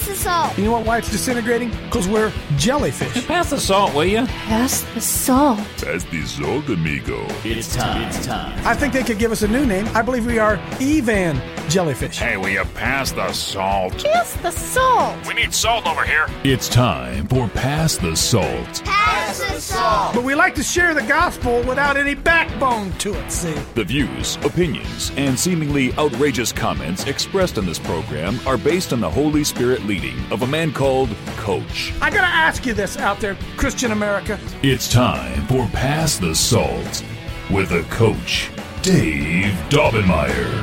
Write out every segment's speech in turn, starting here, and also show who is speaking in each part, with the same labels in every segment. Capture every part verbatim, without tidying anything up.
Speaker 1: the salt.
Speaker 2: You know what, why it's disintegrating? Because we're jellyfish.
Speaker 3: Pass the salt, will you?
Speaker 1: Pass the salt.
Speaker 4: Pass the salt, amigo.
Speaker 3: It's time. It's time.
Speaker 2: I think they could give us a new name. I believe we are Evan Jellyfish.
Speaker 4: Hey, will you pass the salt?
Speaker 1: Pass the salt.
Speaker 4: We need salt over here.
Speaker 5: It's time for Pass the Salt.
Speaker 1: Pass the salt.
Speaker 2: But we like to share the gospel without any backbone to it, see?
Speaker 5: The views, opinions, and seemingly outrageous comments expressed in this program are based on the Holy Spirit leading of a man called Coach.
Speaker 2: I gotta ask you this out there, Christian America.
Speaker 5: It's time for Pass the Salt with the Coach, Dave Daubenmire.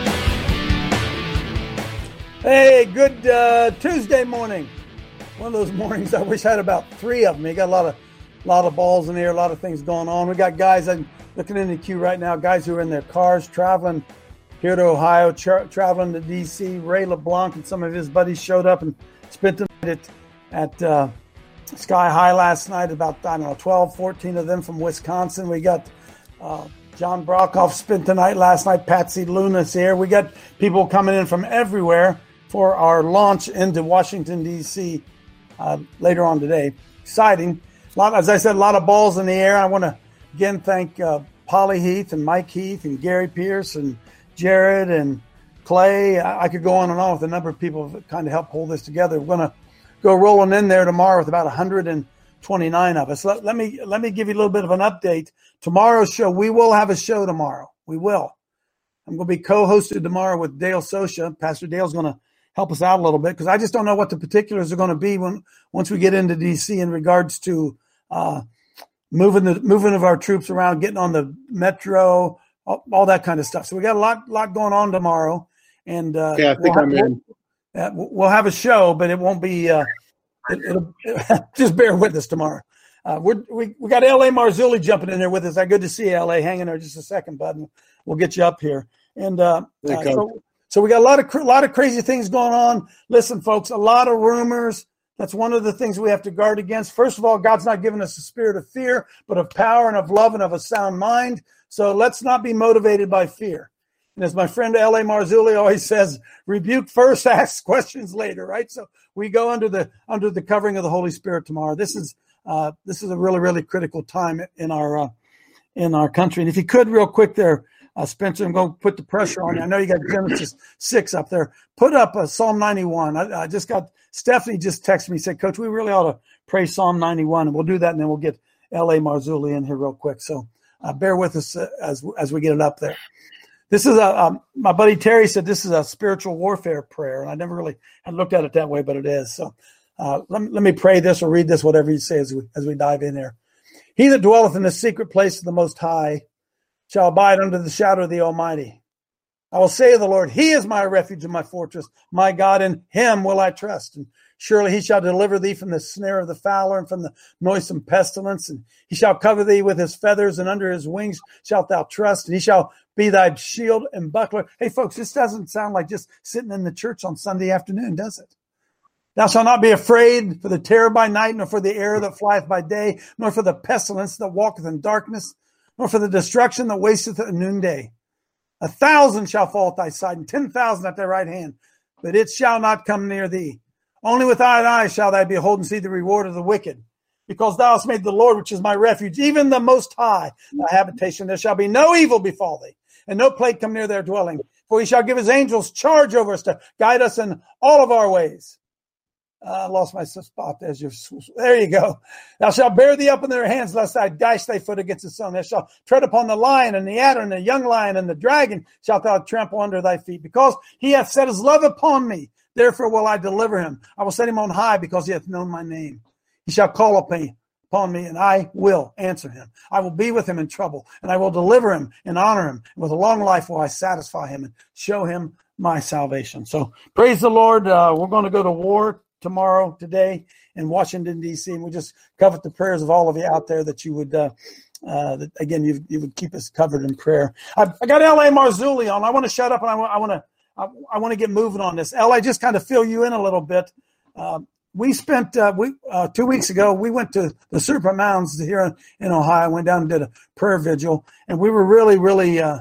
Speaker 6: Hey, good uh, Tuesday morning. One of those mornings I wish I had about three of them. You got a lot of lot of balls in the air, a lot of things going on. We got guys, I'm looking in the queue right now, guys who are in their cars traveling here to Ohio, tra- traveling to D C. Ray LeBlanc and some of his buddies showed up and spent the night at, at uh, Sky High last night. About, I don't know, twelve, fourteen of them from Wisconsin. We got uh, John Brockhoff spent the night last night. Patsy Luna's here. We got people coming in from everywhere for our launch into Washington, D C uh, later on today. Exciting. A lot, as I said, a lot of balls in the air. I want to again thank uh, Polly Heath and Mike Heath and Gary Pierce and Jared and Clay. I, I could go on and on with a number of people that kind of helped pull this together. We're going to go rolling in there tomorrow with about one hundred twenty-nine of us. Let, let me let me give you a little bit of an update. Tomorrow's show, we will have a show tomorrow. We will. I'm going to be co-hosted tomorrow with Dale Sosha. Pastor Dale's going to help us out a little bit because I just don't know what the particulars are going to be when once we get into D C in regards to uh, moving the moving of our troops around, getting on the metro, all, all that kind of stuff. So we got a lot lot going on tomorrow, and uh,
Speaker 7: yeah, I think
Speaker 6: we'll
Speaker 7: I'm
Speaker 6: have,
Speaker 7: in.
Speaker 6: Uh, we'll have a show, but it won't be. Uh, it, it'll, just bear with us tomorrow. Uh, we're, we we got L A Marzulli jumping in there with us. I good to see you, L A. Hang in there just a second, bud. We'll get you up here. And uh, uh, so, so we got a lot of a lot of crazy things going on. Listen, folks, a lot of rumors. That's one of the things we have to guard against. First of all, God's not giving us a spirit of fear, but of power and of love and of a sound mind. So let's not be motivated by fear. And as my friend L A Marzulli always says, rebuke first, ask questions later, right? So we go under the under the covering of the Holy Spirit tomorrow. This is uh, this is a really, really critical time in our uh, in our country. And if you could, real quick there, uh, Spencer, I'm going to put the pressure on you. I know you got Genesis six up there. Put up a Psalm ninety-one. I, I just got Stephanie just texted me, said, Coach, we really ought to pray Psalm ninety-one, and we'll do that, and then we'll get L A Marzulli in here real quick. So uh, bear with us uh, as as we get it up there. This is a um, my buddy Terry said this is a spiritual warfare prayer, and I never really had looked at it that way, but it is. So uh, let me, let me pray this or read this, whatever you say as we as we dive in here. He that dwelleth in the secret place of the Most High shall abide under the shadow of the Almighty. I will say of the Lord, He is my refuge and my fortress, my God, in Him will I trust. And surely He shall deliver thee from the snare of the fowler and from the noisome pestilence. And He shall cover thee with His feathers, and under His wings shalt thou trust. And He shall be thy shield and buckler. Hey, folks, this doesn't sound like just sitting in the church on Sunday afternoon, does it? Thou shalt not be afraid for the terror by night, nor for the arrow that flieth by day, nor for the pestilence that walketh in darkness, nor for the destruction that wasteth at noonday. A thousand shall fall at thy side, and ten thousand at thy right hand, but it shall not come near thee. Only with thine eyes shall thou behold and see the reward of the wicked. Because thou hast made the Lord, which is my refuge, even the Most High, thy habitation. There shall be no evil befall thee, and no plague come near their dwelling. For He shall give His angels charge over us to guide us in all of our ways. I uh, lost my spot. There's your, there you go. Thou shalt bear thee up in their hands, lest thou dash thy foot against the stone. Thou shalt tread upon the lion and the adder and the young lion and the dragon shalt thou trample under thy feet. Because He hath set His love upon me, therefore will I deliver him. I will set him on high because he hath known my name. He shall call upon me, upon me, and I will answer him. I will be with him in trouble, and I will deliver him and honor him. And with a long life will I satisfy him and show him my salvation. So praise the Lord. Uh, we're going to go to war tomorrow, today in Washington, D C, and we just covet the prayers of all of you out there that you would, uh, uh, that, again, you, you would keep us covered in prayer. I, I got L A Marzulli on. I want to shut up, and I, I want to I, I want to get moving on this. L A, just kind of fill you in a little bit. Uh, we spent uh, we uh, two weeks ago, we went to the Serpent Mounds here in, in Ohio, went down and did a prayer vigil, and we were really, really uh,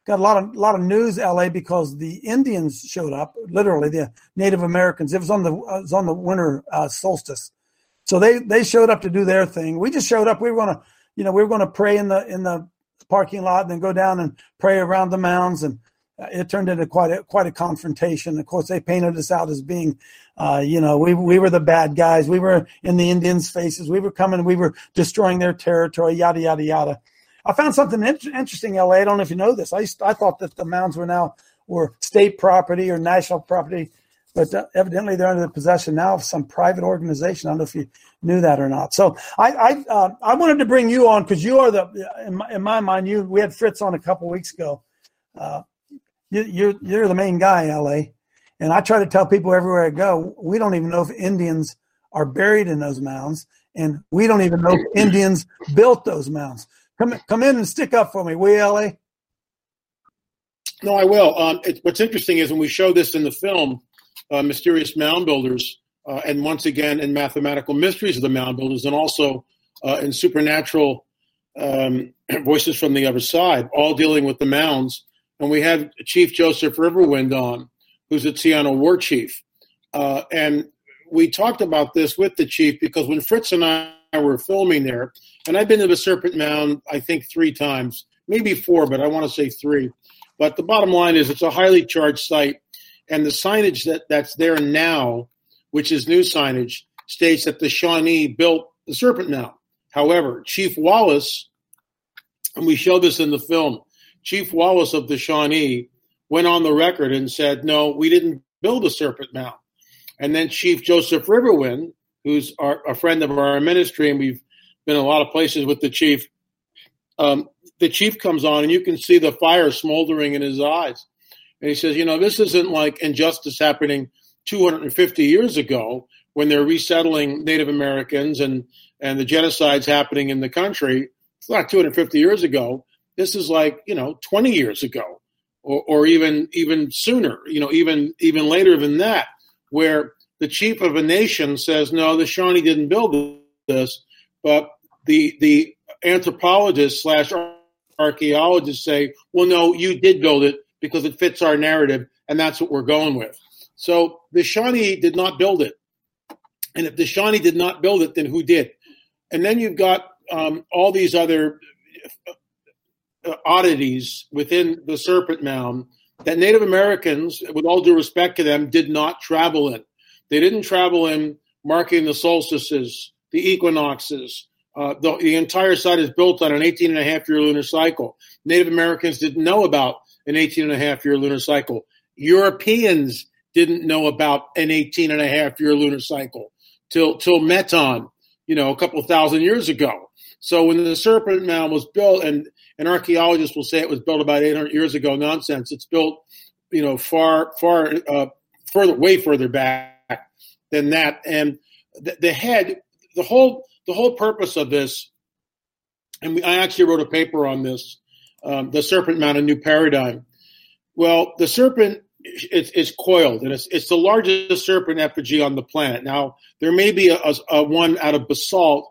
Speaker 6: got a lot of lot of news, L A, because the Indians showed up. Literally, the Native Americans. It was on the it was on the winter uh, solstice, so they they showed up to do their thing. We just showed up. We were gonna, you know, we were gonna pray in the in the parking lot, and then go down and pray around the mounds, and it turned into quite a quite a confrontation. Of course, they painted us out as being, uh, you know, we we were the bad guys. We were in the Indians' faces. We were coming. We were destroying their territory. Yada yada yada. I found something in- interesting, L A. I don't know if you know this. I used to, I thought that the mounds were now were state property or national property, but uh, evidently they're under the possession now of some private organization. I don't know if you knew that or not. So I I, uh, I wanted to bring you on because you are the in my, in my mind. You we had Fritz on a couple weeks ago. Uh, you, you're you're the main guy, L A. And I try to tell people everywhere I go, we don't even know if Indians are buried in those mounds, and we don't even know if Indians built those mounds. Come come in and stick up for me, will you, L A?
Speaker 7: No, I will. Um, it, what's interesting is when we show this in the film, uh, Mysterious Mound Builders, uh, and once again in Mathematical Mysteries of the Mound Builders, and also uh, in Supernatural um, Voices from the Other Side, all dealing with the mounds. And we have Chief Joseph Riverwind on, who's a Tiana war chief. Uh, and we talked about this with the chief because when Fritz and I were filming there, and I've been to the Serpent Mound, I think, three times, maybe four, but I want to say three. But the bottom line is it's a highly charged site, and the signage that, that's there now, which is new signage, states that the Shawnee built the Serpent Mound. However, Chief Wallace, and we show this in the film, Chief Wallace of the Shawnee went on the record and said, no, we didn't build a Serpent Mound. And then Chief Joseph Riverwind, who's our, a friend of our ministry, and we've been in a lot of places with the chief. Um, the chief comes on, and you can see the fire smoldering in his eyes. And he says, you know, this isn't like injustice happening two hundred fifty years ago when they're resettling Native Americans and, and the genocide's happening in the country. It's not two hundred fifty years ago. This is like, you know, twenty years ago or, or even even sooner, you know, even even later than that, where the chief of a nation says, no, the Shawnee didn't build this, but the the anthropologists slash archaeologists say, well, no, you did build it because it fits our narrative, and that's what we're going with. So the Shawnee did not build it. And if the Shawnee did not build it, then who did? And then you've got um, all these other oddities within the Serpent Mound that Native Americans, with all due respect to them, did not travel in. They didn't travel in marking the solstices, the equinoxes. Uh, the, the entire site is built on an eighteen and a half year lunar cycle. Native Americans didn't know about an eighteen and a half year lunar cycle. Europeans didn't know about an eighteen and a half year lunar cycle till, till Meton, you know, a couple of thousand years ago. So when the Serpent Mound was built, and an archaeologist will say it was built about eight hundred years ago, nonsense. It's built, you know, far, far, uh, further, way further back than that. And the, the head, the whole, the whole purpose of this, and we, I actually wrote a paper on this, um, the Serpent Mound, A New Paradigm. Well, the serpent is, is coiled, and it's, it's the largest serpent effigy on the planet. Now, there may be a, a, a one out of basalt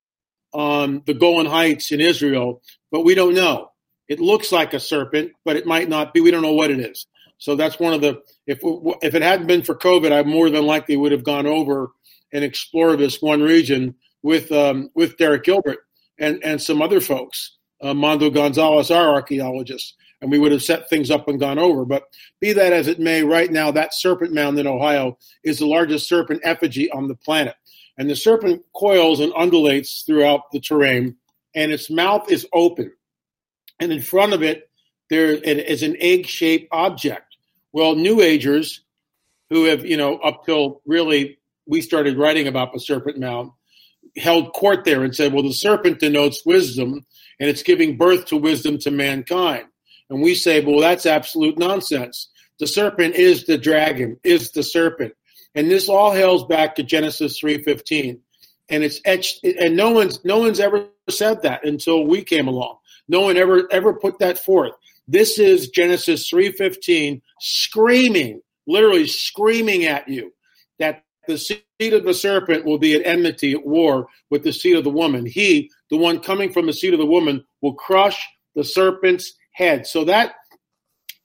Speaker 7: on the Golan Heights in Israel, but we don't know. It looks like a serpent, but it might not be. We don't know what it is. So that's one of the, if if it hadn't been for COVID, I more than likely would have gone over and explored this one region with um, with Derek Gilbert and, and some other folks, uh, Mondo Gonzalez, our archaeologist, and we would have set things up and gone over. But be that as it may, right now that Serpent Mound in Ohio is the largest serpent effigy on the planet. And the serpent coils and undulates throughout the terrain, and its mouth is open. And in front of it, there is an egg-shaped object. Well, New Agers, who have, you know, up till really we started writing about the Serpent Mound, held court there and said, well, the serpent denotes wisdom, and it's giving birth to wisdom to mankind. And we say, well, that's absolute nonsense. The serpent is the dragon, is the serpent. And this all hails back to Genesis three fifteen. And it's etched, and no one's no one's ever said that until we came along. No one ever ever put that forth. This is Genesis three fifteen screaming, literally screaming at you that the seed of the serpent will be at enmity, at war with the seed of the woman. He, the one coming from the seed of the woman, will crush the serpent's head. So that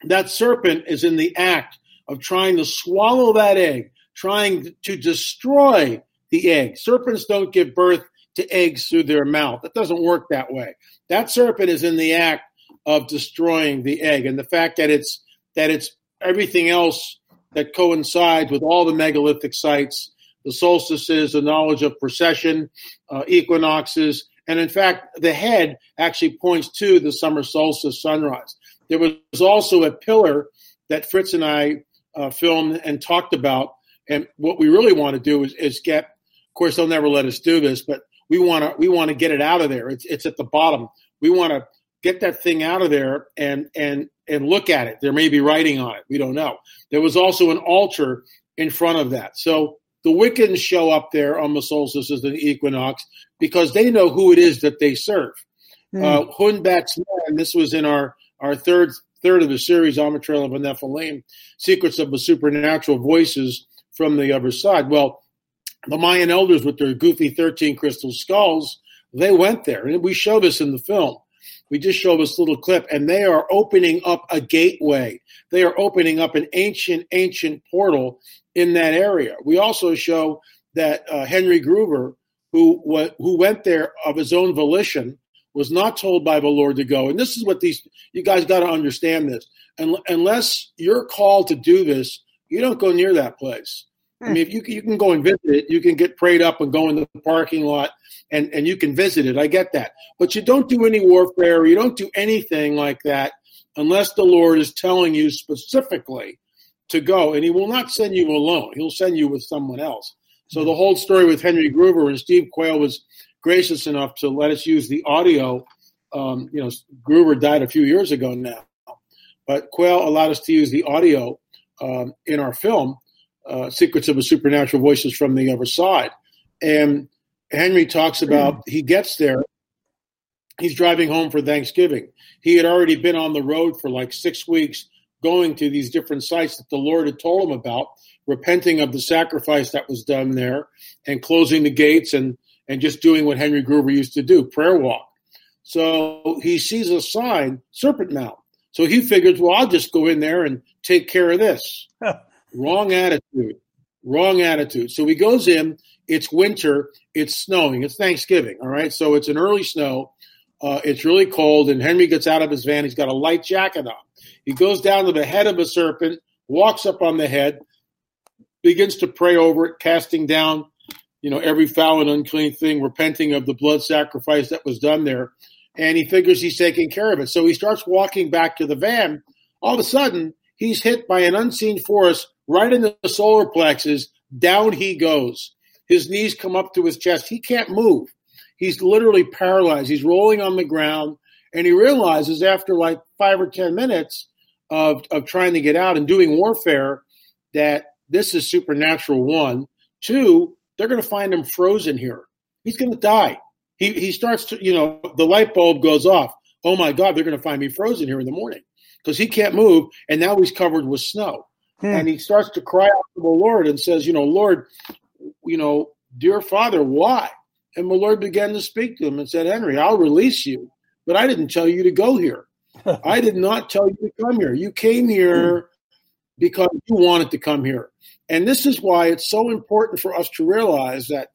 Speaker 7: that serpent is in the act of trying to swallow that egg, trying to destroy the egg. Serpents don't give birth to eggs through their mouth. It doesn't work that way. That serpent is in the act of destroying the egg. And the fact that it's that it's everything else that coincides with all the megalithic sites, the solstices, the knowledge of precession, uh, equinoxes, and in fact, the head actually points to the summer solstice sunrise. There was also a pillar that Fritz and I uh, filmed and talked about, and what we really want to do is, is get, of course, they'll never let us do this, but we want to we want to get it out of there. It's it's at the bottom. We want to get that thing out of there and and and look at it. There may be writing on it. We don't know. There was also an altar in front of that. So the Wiccans show up there on the solstices and the equinox because they know who it is that they serve. Mm. Uh, Hunbat's man, this was in our, our third third of the series, On the Trail of a Nephilim, Secrets of the Supernatural Voices from the Other Side. Well, the Mayan elders with their goofy thirteen crystal skulls, they went there. And we show this in the film. We just show this little clip, and they are opening up a gateway. They are opening up an ancient, ancient portal in that area. We also show that uh, Henry Gruver, who w- who went there of his own volition, was not told by the Lord to go. And this is what these, you guys got to understand this. And, unless you're called to do this, you don't go near that place. I mean, if you can, you can go and visit it, you can get prayed up and go in the parking lot and, and you can visit it. I get that. But you don't do any warfare. You don't do anything like that unless the Lord is telling you specifically to go. And he will not send you alone. He'll send you with someone else. So the whole story with Henry Gruver, and Steve Quayle was gracious enough to let us use the audio. Um, you know, Gruver died a few years ago now. But Quayle allowed us to use the audio um, in our film. Uh, Secrets of the Supernatural Voices from the Other Side. And Henry talks about, he gets there, he's driving home for Thanksgiving. He had already been on the road for like six weeks going to these different sites that the Lord had told him about, repenting of the sacrifice that was done there and closing the gates and, and just doing what Henry Gruver used to do, prayer walk. So he sees a sign, Serpent Mount. So he figures, well, I'll just go in there and take care of this. Wrong attitude. Wrong attitude. So he goes in. It's winter. It's snowing. It's Thanksgiving. All right. So it's an early snow. Uh, it's really cold. And Henry gets out of his van. He's got a light jacket on. He goes down to the head of a serpent, walks up on the head, begins to pray over it, casting down, you know, every foul and unclean thing, repenting of the blood sacrifice that was done there. And he figures he's taking care of it. So he starts walking back to the van. All of a sudden, he's hit by an unseen force right in the solar plexus. Down he goes. His knees come up to his chest. He can't move. He's literally paralyzed. He's rolling on the ground. And he realizes after like five or ten minutes of, of trying to get out and doing warfare that this is supernatural, one. Two, they're going to find him frozen here. He's going to die. He, he starts to, you know, the light bulb goes off. Oh, my God, they're going to find me frozen here in the morning. Because he can't move, and now he's covered with snow. Hmm. And he starts to cry out to the Lord and says, you know, Lord, you know, dear Father, why? And the Lord began to speak to him and said, Henry, I'll release you, but I didn't tell you to go here. I did not tell you to come here. You came here because you wanted to come here. And this is why it's so important for us to realize that,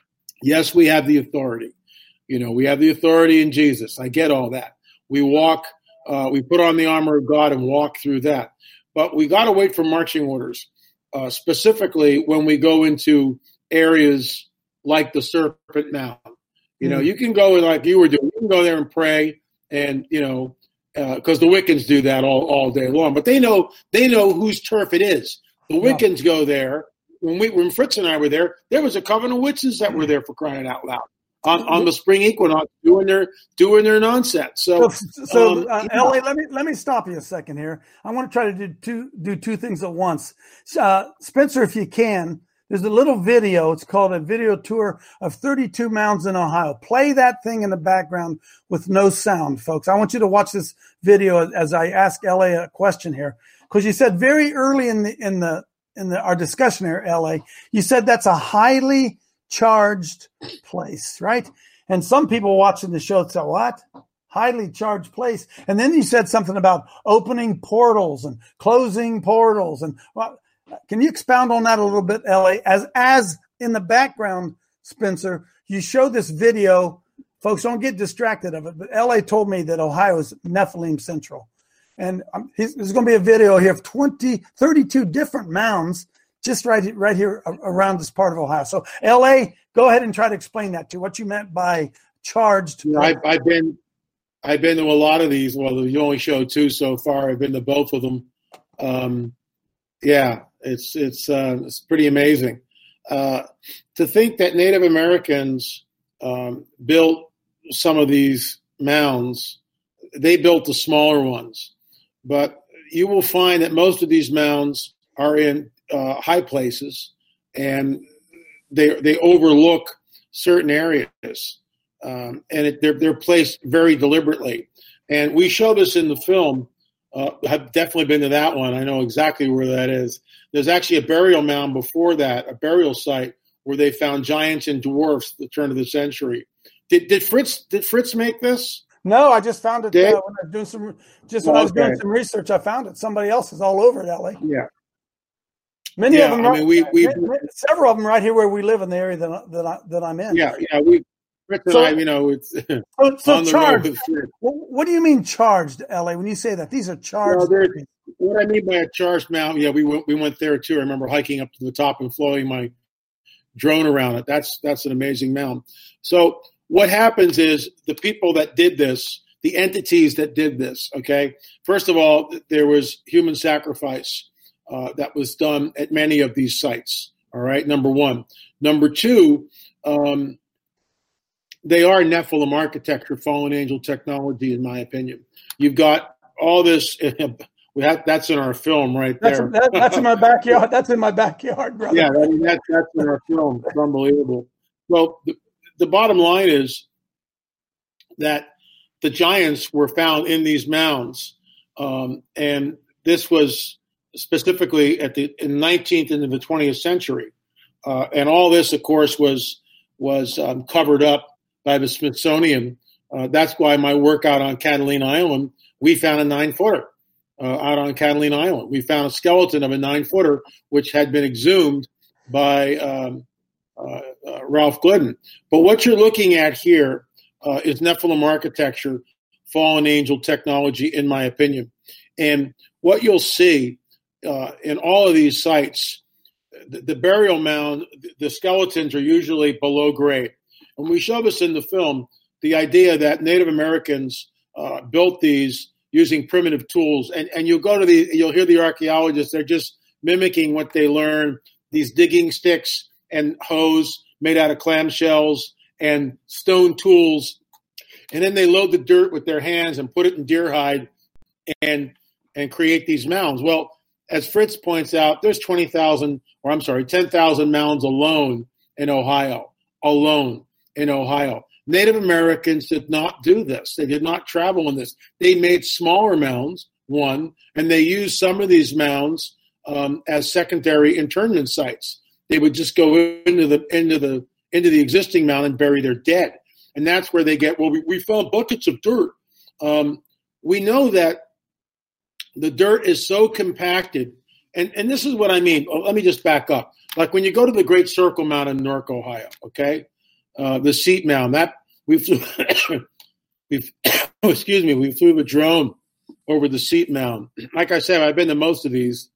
Speaker 7: yes, we have the authority. You know, we have the authority in Jesus. I get all that. We walk Uh, we put on the armor of God and walk through that. But we got to wait for marching orders, uh, specifically when we go into areas like the Serpent Mount. You know, mm-hmm. you can go like you were doing. You can go there and pray, and you know, because uh, the Wiccans do that all, all day long. But they know they know whose turf it is. The Wiccans yeah. go there. When we when Fritz and I were there, there was a coven of witches that were there for crying out loud. On, on the spring equinox, doing their doing their nonsense. So,
Speaker 6: so, so
Speaker 7: um,
Speaker 6: uh, L A, let me let me stop you a second here. I want to try to do two do two things at once. Uh, Spencer, if you can, there's a little video. It's called a video tour of thirty-two mounds in Ohio. Play that thing in the background with no sound, folks. I want you to watch this video as I ask L A a question here, because you said very early in the in the in the our discussion here, L A, you said that's a highly charged place, right? And some people watching the show say, what? highly charged place. And then you said something about opening portals and closing portals. And well, can you expound on that a little bit, L A? As as in the background, Spencer, you showed this video. Folks, don't get distracted of it. But L A told me that Ohio is Nephilim Central. And um, there's going to be a video here of twenty, thirty-two different mounds just right, right here around this part of Ohio. So, L A, go ahead and try to explain that to what you meant by charged.
Speaker 7: Yeah, I've, I've been I've been to a lot of these. Well, you only showed two so far. I've been to both of them. Um, yeah, it's it's uh, it's pretty amazing. Uh, to think that Native Americans um, built some of these mounds, they built the smaller ones. But you will find that most of these mounds are in uh, high places, and they they overlook certain areas, um, and it, they're they're placed very deliberately. And we show this in the film. Uh, I've definitely been to that one. I know exactly where that is. There's actually a burial mound before that, a burial site where they found giants and dwarfs at the turn of the century. Did did Fritz did Fritz make this?
Speaker 6: No, I just found it uh, when I was doing some just when
Speaker 7: oh,
Speaker 6: I was
Speaker 7: okay.
Speaker 6: doing some research. I found it. Somebody else is all over it, L A.
Speaker 7: Yeah,
Speaker 6: many
Speaker 7: yeah,
Speaker 6: of them.
Speaker 7: I
Speaker 6: Right,
Speaker 7: mean, we, we
Speaker 6: several of them right here where we live in the area that that, I, that I'm in.
Speaker 7: Yeah, yeah, we Fritz and
Speaker 6: So-
Speaker 7: I, you know, it's
Speaker 6: So, so
Speaker 7: on the road
Speaker 6: charged.
Speaker 7: with Fritz.
Speaker 6: What, what do you mean charged, L A? When you say that, these are charged.
Speaker 7: Well, there- What I mean by a charged mount, yeah, we went we went there too. I remember hiking up to the top and flying my drone around it. That's that's an amazing mount. So what happens is the people that did this, the entities that did this, okay, first of all, there was human sacrifice uh, that was done at many of these sites. All right, number one. Number two, um, they are Nephilim architecture, fallen angel technology, in my opinion. You've got all this. We have, that's in our film right
Speaker 6: That's,
Speaker 7: there.
Speaker 6: that, that's in my backyard. That's in my backyard, brother.
Speaker 7: Yeah, I mean, that, that's in our film. It's unbelievable. Well, the, the bottom line is that the giants were found in these mounds, um, and this was specifically at the in the nineteenth and the twentieth century, uh, and all this, of course, was was um, covered up by the Smithsonian. Uh, that's why my work out on Catalina Island, we found a nine footer. Uh, out on Catalina Island, we found a skeleton of a nine-footer, which had been exhumed by um, uh, uh, Ralph Glidden. But what you're looking at here uh, is Nephilim architecture, fallen angel technology, in my opinion. And what you'll see uh, in all of these sites, the, the burial mound, the skeletons are usually below grade. And we show this in the film, the idea that Native Americans uh, built these using primitive tools, and, and you'll go to the, you'll hear the archaeologists, they're just mimicking what they learned, these digging sticks and hoes made out of clamshells and stone tools. And then they load the dirt with their hands and put it in deer hide and, and create these mounds. Well, as Fritz points out, there's twenty thousand, or I'm sorry, ten thousand mounds alone in Ohio, alone in Ohio. Native Americans did not do this. They did not travel in this. They made smaller mounds, one, and they used some of these mounds um, as secondary internment sites. They would just go into the into the into the existing mound and bury their dead, and that's where they get. Well, we, we found buckets of dirt. Um, we know that the dirt is so compacted, and and this is what I mean. Oh, let me just back up. Like when you go to the Great Circle Mound in Newark, Ohio, okay. Uh, the seat mound that we flew, we oh, excuse me, we flew a drone over the seat mound. Like I said, I've been to most of these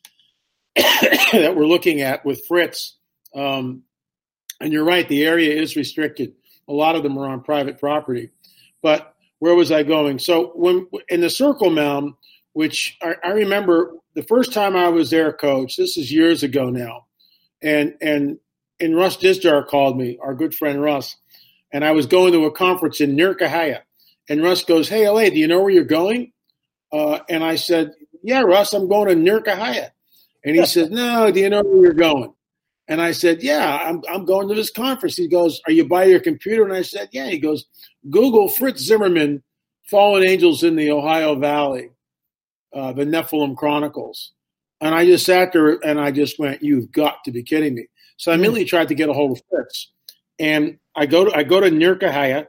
Speaker 7: that we're looking at with Fritz. Um, and you're right, the area is restricted. A lot of them are on private property. But where was I going? So when in the Circle Mound, which I, I remember the first time I was there, Coach. This is years ago now, and and. And Russ Disjar called me, our good friend Russ, and I was going to a conference in Nirkahaya. And Russ goes, "Hey, L A, do you know where you're going?" Uh, and I said, "Yeah, Russ, I'm going to Nirkahaya." And he said, "No, do you know where you're going?" And I said, "Yeah, I'm I'm going to this conference." He goes, "Are you by your computer?" And I said, "Yeah." He goes, "Google Fritz Zimmerman, Fallen Angels in the Ohio Valley, uh, the Nephilim Chronicles." And I just sat there and I just went, "You've got to be kidding me." So I immediately tried to get a hold of Fritz, and I go to I go to Nirkahaya,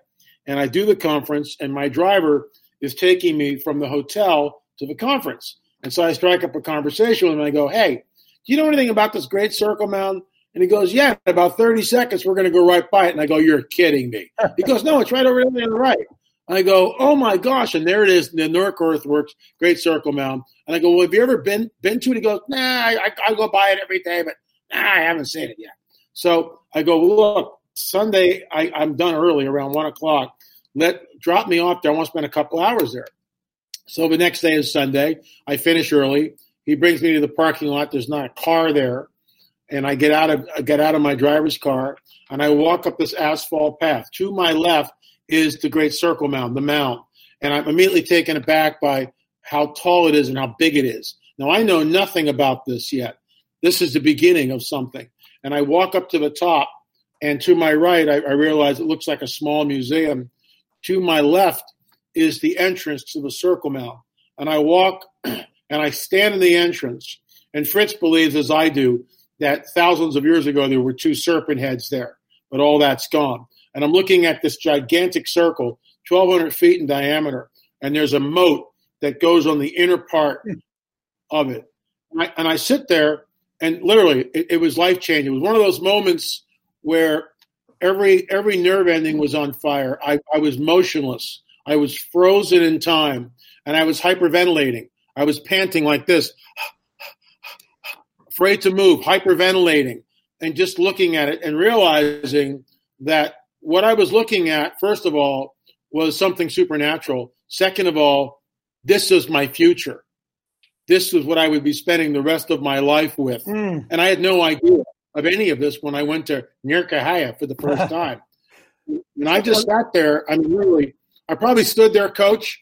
Speaker 7: and I do the conference, and my driver is taking me from the hotel to the conference. And so I strike up a conversation with him, and I go, hey, do you know anything about this Great Circle Mound? And he goes, yeah, in about thirty seconds, we're going to go right by it. And I go, you're kidding me. He goes, no, it's right over there on the right. And I go, oh, my gosh. And there it is, the Newark Earthworks, Great Circle Mound. And I go, well, have you ever been been to it? He goes, nah, I, I go by it every day, but nah, I haven't seen it yet. So I go, well, look, Sunday, I, I'm done early, around one o'clock. Let Drop me off there. I want to spend a couple hours there. So the next day is Sunday. I finish early. He brings me to the parking lot. There's not a car there. And I get out of I get out of my driver's car, and I walk up this asphalt path. To my left is the Great Circle Mound, the mound. And I'm immediately taken aback by how tall it is and how big it is. Now, I know nothing about this yet. This is the beginning of something. And I walk up to the top, and to my right, I, I realize it looks like a small museum. To my left is the entrance to the Circle Mound. And I walk, and I stand in the entrance. And Fritz believes, as I do, that thousands of years ago there were two serpent heads there, but all that's gone. And I'm looking at this gigantic circle, twelve hundred feet in diameter, and there's a moat that goes on the inner part of it. And I, and I sit there, and literally, it, it was life-changing. It was one of those moments where every every nerve ending was on fire. I, I was motionless. I was frozen in time, and I was hyperventilating. I was panting like this, afraid to move, hyperventilating, and just looking at it and realizing that what I was looking at, first of all, was something supernatural. Second of all, this is my future. This was what I would be spending the rest of my life with. Mm. And I had no idea of any of this when I went to Nirkahaya for the first time. And I just sat there. I mean, literally, I probably stood there, Coach,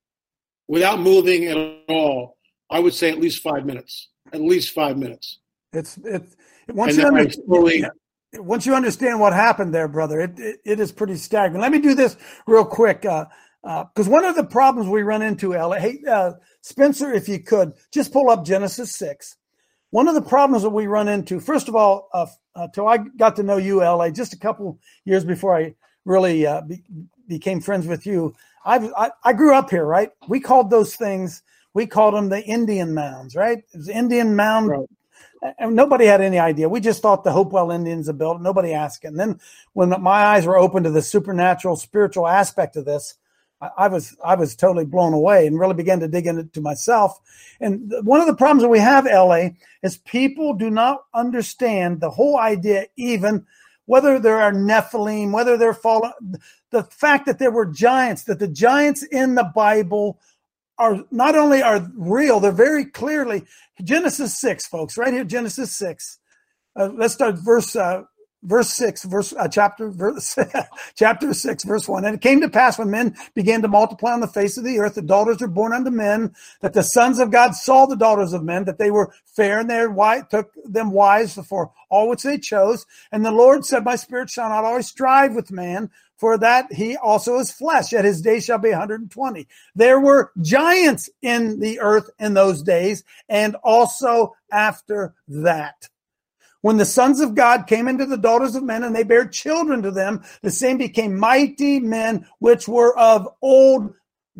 Speaker 7: without moving at all. I would say at least five minutes. At least five minutes.
Speaker 6: It's it's once you, under, slowly, once you understand what happened there, brother, it, it it is pretty staggering. Let me do this real quick, because uh, uh, one of the problems we run into, L A, hey uh, Spencer, if you could just pull up Genesis six. One of the problems that we run into, first of all, uh, uh, till I got to know you, L A, just a couple years before I really uh, be, became friends with you, I've, I I grew up here, right? We called those things. We called them the Indian mounds, right? It was Indian mound. Right. And nobody had any idea. We just thought the Hopewell Indians had built it. Nobody asked. And then when my eyes were open to the supernatural, spiritual aspect of this, I, I was I was totally blown away and really began to dig into it to myself. And th- one of the problems that we have, L A, is people do not understand the whole idea, even whether there are Nephilim, whether they're fallen, the fact that there were giants, that the giants in the Bible are not only are real, they're very clearly Genesis six, folks, right here, Genesis six. Uh, let's start verse uh, verse six, verse uh, chapter verse, chapter six, verse one. And it came to pass when men began to multiply on the face of the earth, the daughters were born unto men, that the sons of God saw the daughters of men, that they were fair, and they took them wives for all which they chose. And the Lord said, my spirit shall not always strive with man, for that he also is flesh, yet his days shall be one hundred twenty. There were giants in the earth in those days, and also after that. When the sons of God came into the daughters of men, and they bare children to them, the same became mighty men, which were of old,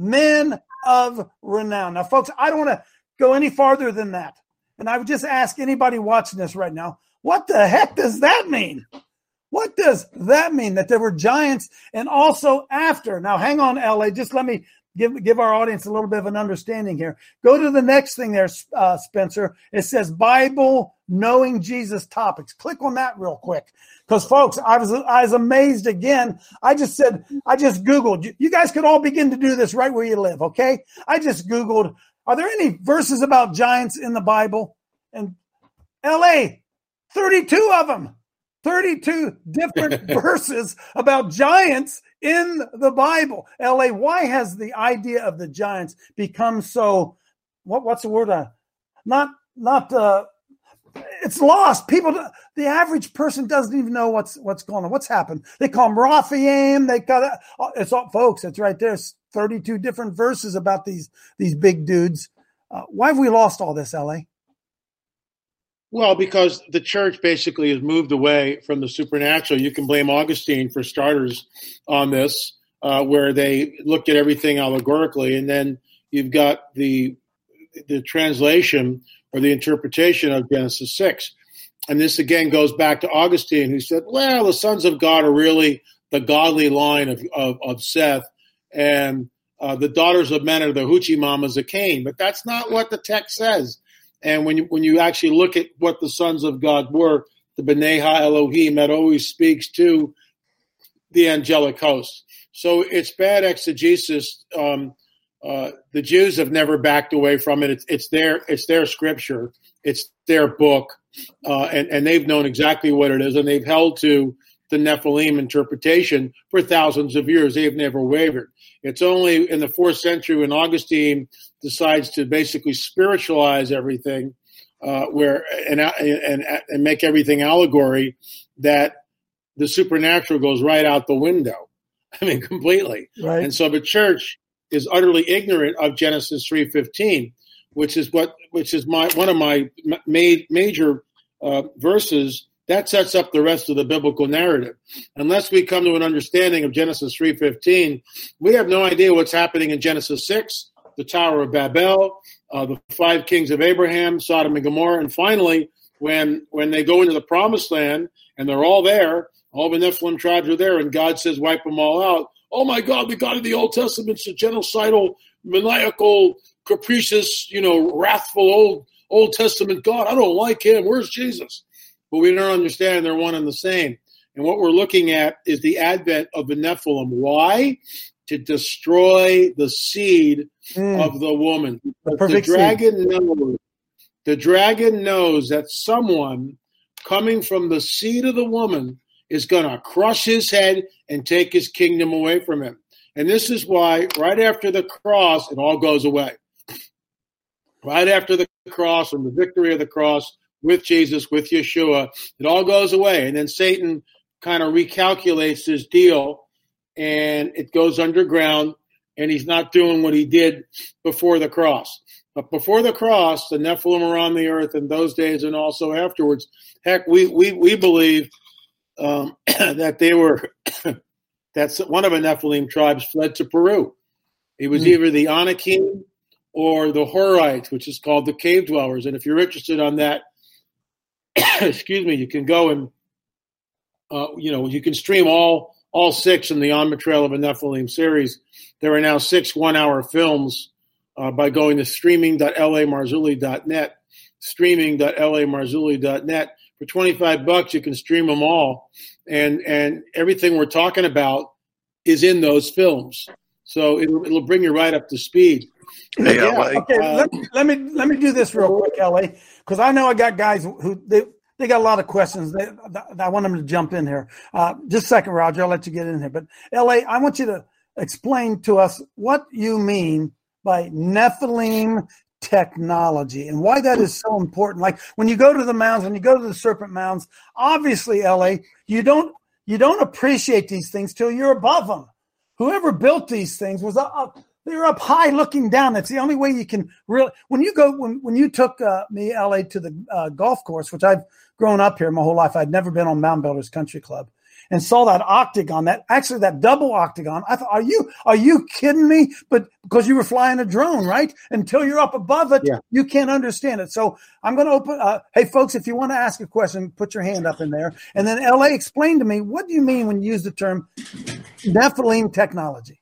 Speaker 6: men of renown. Now, folks, I don't want to go any farther than that. And I would just ask anybody watching this right now, what the heck does that mean? What does that mean, that there were giants and also after? Now, hang on, L A. Just let me give give our audience a little bit of an understanding here. Go to the next thing there, uh, Spencer. It says Bible Knowing Jesus Topics. Click on that real quick. Because, folks, I was I was amazed again. I just said, I just Googled. You guys could all begin to do this right where you live, okay? I just Googled, are there any verses about giants in the Bible? And L A, thirty-two of them. thirty-two different verses about giants in the Bible. L A, why has the idea of the giants become so, what, what's the word? Uh, not, not, uh, it's lost. People, the average person doesn't even know what's, what's going on. What's happened? They call them Raphaim. They got it's all, folks, it's right there. It's thirty-two different verses about these, these big dudes. Uh, why have we lost all this, L A?
Speaker 7: Well, because the church basically has moved away from the supernatural. You can blame Augustine for starters on this. uh, where they looked at everything allegorically, and then you've got the the translation or the interpretation of Genesis six. And this again goes back to Augustine, who said, well, the sons of God are really the godly line of, of, of Seth, and uh, the daughters of men are the hoochie mamas of Cain. But that's not what the text says. And when you, when you actually look at what the sons of God were, the B'nai Ha-Elohim, that always speaks to the angelic host. So it's bad exegesis. Um, uh, the Jews have never backed away from it. It's, it's their it's their scripture. It's their book. Uh, and, and they've known exactly what it is, and they've held to the Nephilim interpretation for thousands of years. They've never wavered. It's only in the fourth century when Augustine decides to basically spiritualize everything, uh, where and, and and make everything allegory, that the supernatural goes right out the window. I mean, completely.
Speaker 6: Right.
Speaker 7: And so the church is utterly ignorant of Genesis three fifteen, which is what which is my one of my ma- major uh, verses that sets up the rest of the biblical narrative. Unless we come to an understanding of Genesis three fifteen, we have no idea what's happening in Genesis six, the Tower of Babel, uh, the five kings of Abraham, Sodom and Gomorrah, and finally, when when they go into the Promised Land and they're all there, all the Nephilim tribes are there, and God says, wipe them all out. Oh my God, the God of the Old Testament's a genocidal, maniacal, capricious, you know, wrathful old Old Testament God. I don't like him. Where's Jesus? But we don't understand they're one and the same. And what we're looking at is the advent of the Nephilim. Why? To destroy the seed mm. of the woman.
Speaker 6: The,
Speaker 7: the dragon knows, the dragon knows that someone coming from the seed of the woman is going to crush his head and take his kingdom away from him. And this is why right after the cross, it all goes away. Right after the cross and the victory of the cross with Jesus, with Yeshua, it all goes away. And then Satan kind of recalculates his deal, and it goes underground, and he's not doing what he did before the cross. But before the cross, the Nephilim are on the earth in those days and also afterwards. Heck, we we, we believe um, that they were that's one of the Nephilim tribes fled to Peru. It was mm. either the Anakim or the Horites, which is called the cave dwellers. And if you're interested on that, excuse me, you can go and, uh, you know, you can stream all all six in the On the Trail of a Nephilim series. There are now six one-hour films uh, by going to streaming dot l a marzulli dot net, streaming dot l a marzulli dot net. For twenty-five bucks, you can stream them all. And and everything we're talking about is in those films. So it'll, it'll bring you right up to speed.
Speaker 6: Hey, yeah, okay, uh, let, me, let me let me do this real quick, L A, because I know I got guys who they they got a lot of questions. They, I want them to jump in here. Uh, just a second, Roger. I'll let you get in here. But L A, I want you to explain to us what you mean by Nephilim technology and why that is so important. Like when you go to the mounds, when you go to the serpent mounds, obviously, L A, you don't you don't appreciate these things till you're above them. Whoever built these things was up. They're up high looking down. That's the only way you can really, when you go, when, when you took uh, me, L A, to the uh, golf course, which I've grown up here my whole life. I'd never been on Mound Builders Country Club, and saw that octagon, that actually that double octagon. I thought, are you, are you kidding me? But because you were flying a drone, right? Until you're up above it, yeah. You can't understand it. So I'm going to open, uh, hey folks, if you want to ask a question, put your hand up in there. And then L A, explain to me, what do you mean when you use the term Nephilim technology?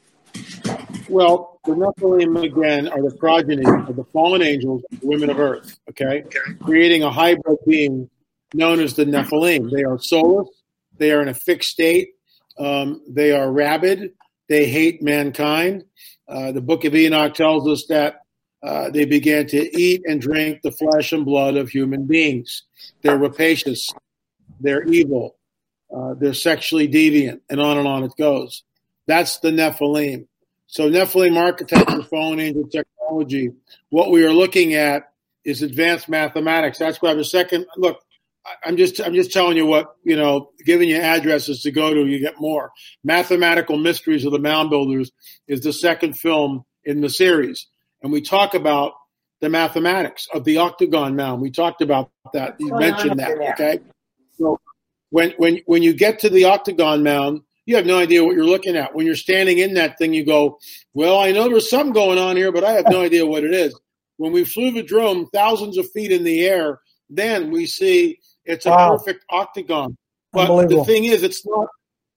Speaker 7: Well, the Nephilim, again, are the progeny of the fallen angels, the women of earth, okay? okay? Creating a hybrid being known as the Nephilim. They are soulless. They are in a fixed state. Um, they are rabid. They hate mankind. Uh, the book of Enoch tells us that uh, they began to eat and drink the flesh and blood of human beings. They're rapacious. They're evil. Uh, they're sexually deviant, and on and on it goes. That's the Nephilim. So Nephilim architecture, fallen angel technology, what we are looking at is advanced mathematics. That's why the second look, I'm just I'm just telling you what, you know, giving you addresses to go to, you get more. Mathematical Mysteries of the Mound Builders is the second film in the series. And we talk about the mathematics of the octagon mound. We talked about that. You mentioned that, okay? So when when when you get to the octagon mound, you have no idea what you're looking at. When you're standing in that thing, you go, well, I know there's something going on here, but I have no idea what it is. When we flew the drone thousands of feet in the air, then we see it's a
Speaker 6: Wow.
Speaker 7: perfect octagon. But the thing is, it's not,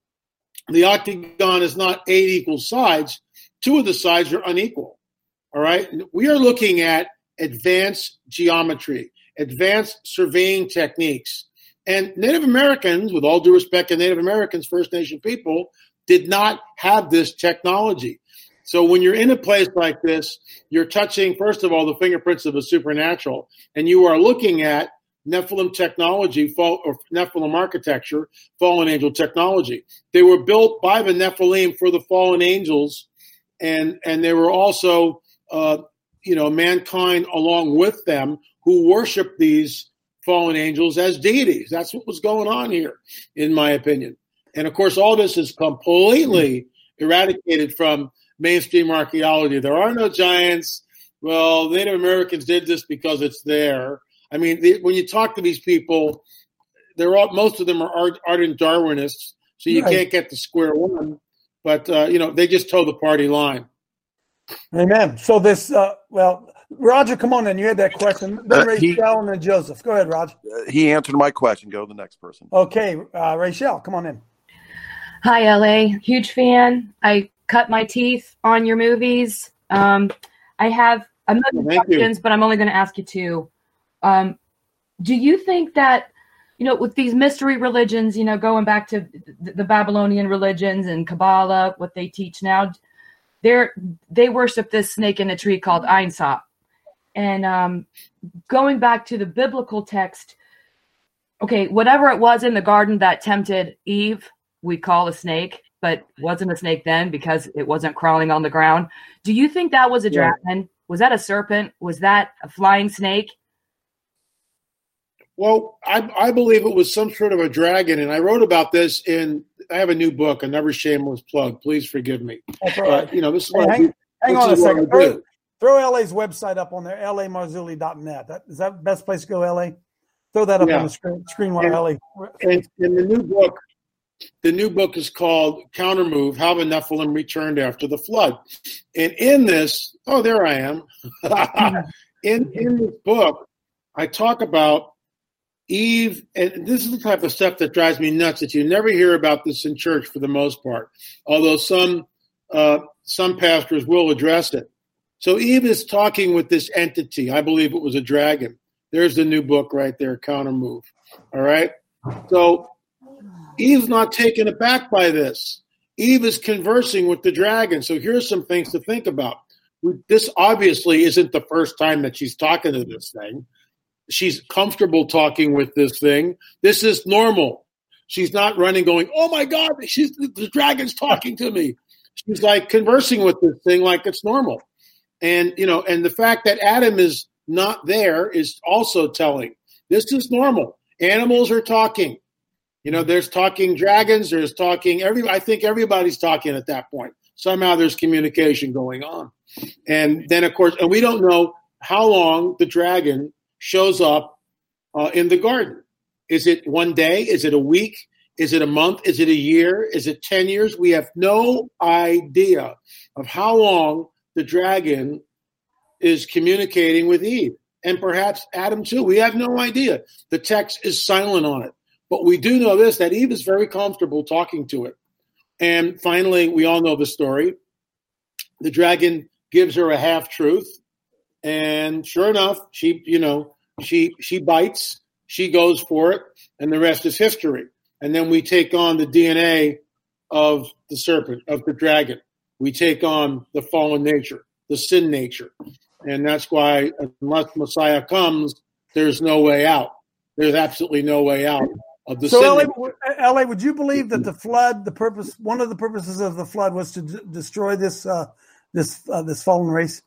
Speaker 7: the octagon is not eight equal sides. Two of the sides are unequal. All right. We are looking at advanced geometry, advanced surveying techniques. And Native Americans, with all due respect to Native Americans, First Nation people, did not have this technology. So when you're in a place like this, you're touching, first of all, the fingerprints of the supernatural, and you are looking at Nephilim technology, fall, or Nephilim architecture, fallen angel technology. They were built by the Nephilim for the fallen angels, and and they were also, uh, you know, mankind along with them who worship these fallen angels as deities. That's what was going on here, in my opinion. And of course, all this is completely eradicated from mainstream archaeology. There are no giants. Well, Native Americans did this because it's there. I mean, they, when you talk to these people, they're all, most of them are ard- ardent Darwinists, so you right. can't get to square one. But, uh, you know, they just toe the party line.
Speaker 6: Amen. So this, uh, well, Roger, come on in. You had that question. Then
Speaker 8: Uh,
Speaker 6: Rachel
Speaker 8: he-
Speaker 6: and then Joseph. Go ahead, Roger.
Speaker 8: Uh, he answered my question. Go to the next person.
Speaker 6: Okay, uh, Rachel, come on in.
Speaker 9: Hi, L A. Huge fan. I cut my teeth on your movies. Um, I have a million
Speaker 7: Thank
Speaker 9: questions,
Speaker 7: you.
Speaker 9: but I'm only going to ask you two. Um, do you think that, you know, with these mystery religions, you know, going back to the, the Babylonian religions and Kabbalah, what they teach now, they're, they worship this snake in a tree called Ein Sop. And um, going back to the biblical text, okay, whatever it was in the garden that tempted Eve, we call a snake, but wasn't a snake then because it wasn't crawling on the ground. Do you think that was a
Speaker 7: Yeah.
Speaker 9: dragon? Was that a serpent? Was that a flying snake?
Speaker 7: Well, I, I believe it was some sort of a dragon, and I wrote about this in, I have a new book, Another Shameless Plug. Please forgive me.
Speaker 6: That's all right.
Speaker 7: But, you know, this is
Speaker 6: Hey,
Speaker 7: what I
Speaker 6: hang
Speaker 7: do.
Speaker 6: hang
Speaker 7: This
Speaker 6: on a
Speaker 7: is what
Speaker 6: second.
Speaker 7: I
Speaker 6: Throw,
Speaker 7: do.
Speaker 6: throw L A's website up on there, L A marzulli dot net. That, is that the best place to go, L A? Throw that up
Speaker 7: Yeah.
Speaker 6: on the screen, screen while
Speaker 7: And-
Speaker 6: L A.
Speaker 7: And, and the new book, the new book is called Countermove: How the Nephilim Returned After the Flood. And in this, oh, there I am. in in this book, I talk about Eve, and this is the type of stuff that drives me nuts that you never hear about this in church for the most part, although some uh, some pastors will address it. So Eve is talking with this entity. I believe it was a dragon. There's the new book right there, Countermove. All right? So Eve's not taken aback by this. Eve is conversing with the dragon. So here's some things to think about. This obviously isn't the first time that she's talking to this thing. She's comfortable talking with this thing. This is normal. She's not running going, oh my God, she's, the dragon's talking to me. She's like conversing with this thing like it's normal. And, you know, and the fact that Adam is not there is also telling. This is normal. Animals are talking. You know, there's talking dragons, there's talking, every. I think everybody's talking at that point. Somehow there's communication going on. And then, of course, and we don't know how long the dragon shows up uh, in the garden. Is it one day? Is it a week? Is it a month? Is it a year? Is it ten years? We have no idea of how long the dragon is communicating with Eve. And perhaps Adam too. We have no idea. The text is silent on it. But we do know this, that Eve is very comfortable talking to it. And finally, we all know the story. The dragon gives her a half-truth. And sure enough, she, you know, she she bites, she goes for it, and the rest is history. And then we take on the D N A of the serpent, of the dragon. We take on the fallen nature, the sin nature. And that's why unless Messiah comes, there's no way out. There's absolutely no way out of the
Speaker 6: So,
Speaker 7: sin
Speaker 6: L A,
Speaker 7: nature.
Speaker 6: L A, would you believe that the flood, the purpose, one of the purposes of the flood was to d- destroy this uh, this uh, this fallen race?